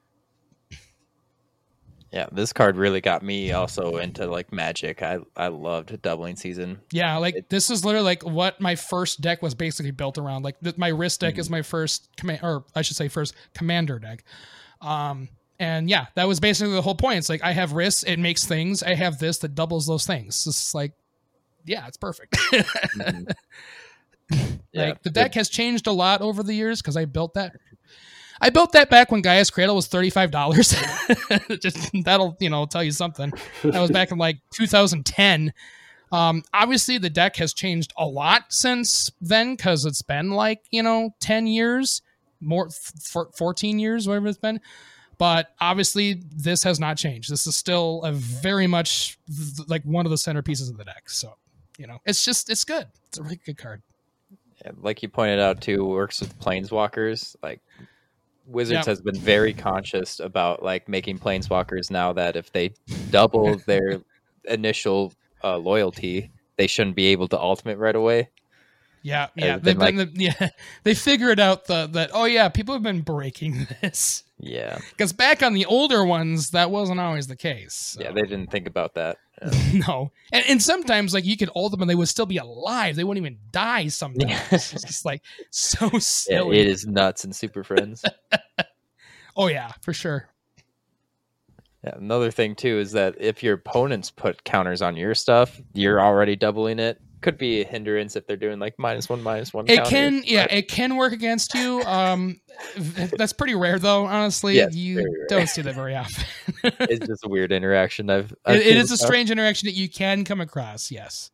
Yeah, this card really got me also into like Magic. I loved Doubling Season. Yeah, this is literally like what my first deck was basically built around. Like my Risk deck is my first first commander deck. And yeah, that was basically the whole point. It's like I have Risk, it makes things. I have this that doubles those things. It's like, yeah, it's perfect. Mm-hmm. Like the deck has changed a lot over the years because I built that. I built that back when Gaia's Cradle was $35. Just that'll tell you something. That was back in like 2010. Obviously the deck has changed a lot since then because it's been like 10 years, more 14 years, whatever it's been. But obviously this has not changed. This is still a very much like one of the centerpieces of the deck. So it's good. It's a really good card. Yeah, like you pointed out too, works with Planeswalkers. Like Wizards has been very conscious about like making Planeswalkers now that if they double their initial loyalty, they shouldn't be able to ultimate right away. Yeah. They figured out that people have been breaking this. Yeah. Because back on the older ones, that wasn't always the case. So. Yeah, they didn't think about that. No. And sometimes like you could ultimate, they would still be alive. They wouldn't even die sometimes. It's just like so silly. Yeah, it is nuts in Super Friends. Oh yeah, for sure. Yeah, another thing too is that if your opponents put counters on your stuff, you're already doubling it. Could be a hindrance if they're doing like -1/-1. It can work against you. That's pretty rare though. Honestly, yes, you don't see that very often. It's just a weird interaction. It is a strange interaction that you can come across. Yes.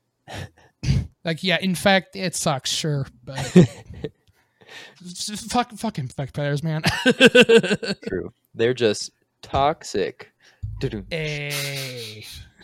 In fact, it sucks. Sure, but fucking players, man. True. They're just toxic. Hey.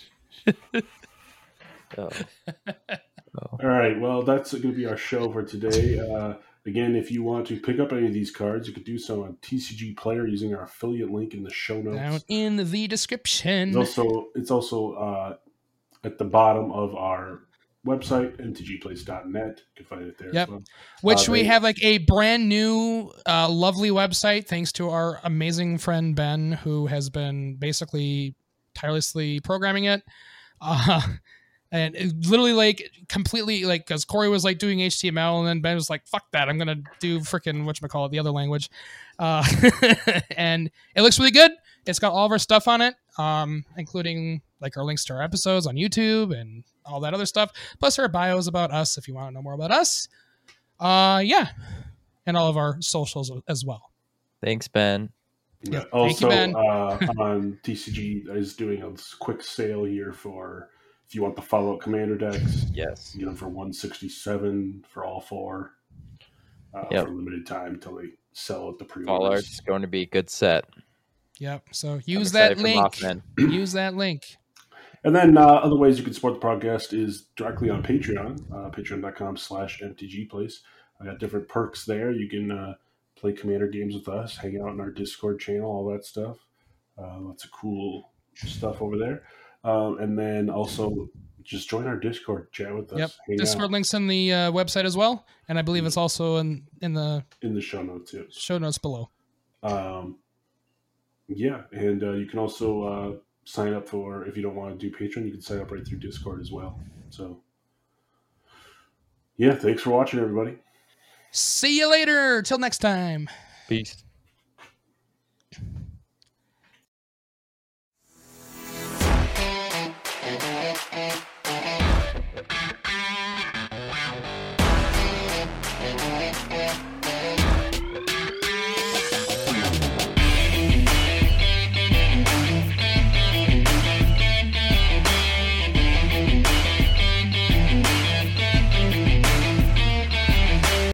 Oh. All right. Well, that's going to be our show for today. Again, if you want to pick up any of these cards, you could do so on TCG Player using our affiliate link in the show notes. Down in the description. It's also at the bottom of our website, mtgplace.net. You can find it there as well. Which we have like a brand new, lovely website, thanks to our amazing friend Ben, who has been basically tirelessly programming it. And it literally like completely like because Corey was like doing HTML and then Ben was like, fuck that, I'm gonna do freaking whatchamacallit, the other language. And it looks really good. It's got all of our stuff on it, including like our links to our episodes on YouTube and all that other stuff, plus our bios about us if you want to know more about us. And all of our socials as well. Thanks, Ben. Yeah. Also, thank you, Ben. On TCG is doing a quick sale here for if you want the follow-up commander decks. Yes. You get them for $167 for all 4 for a limited time until they sell at the pre-orders. All Art's going to be a good set. Yep. So use that link. Use that link. And then other ways you can support the podcast is directly on Patreon, patreon.com/mtgplace. I got different perks there. You can play commander games with us, hang out in our Discord channel, all that stuff. Lots of cool stuff over there. And then also just join our Discord, chat with us. Yep. Discord links in the website as well, and I believe it's also in the show notes. Yes. Show notes below. And you can also sign up for, if you don't want to do Patreon, you can sign up right through Discord as well. So, yeah, thanks for watching, everybody. See you later. Till next time. Peace.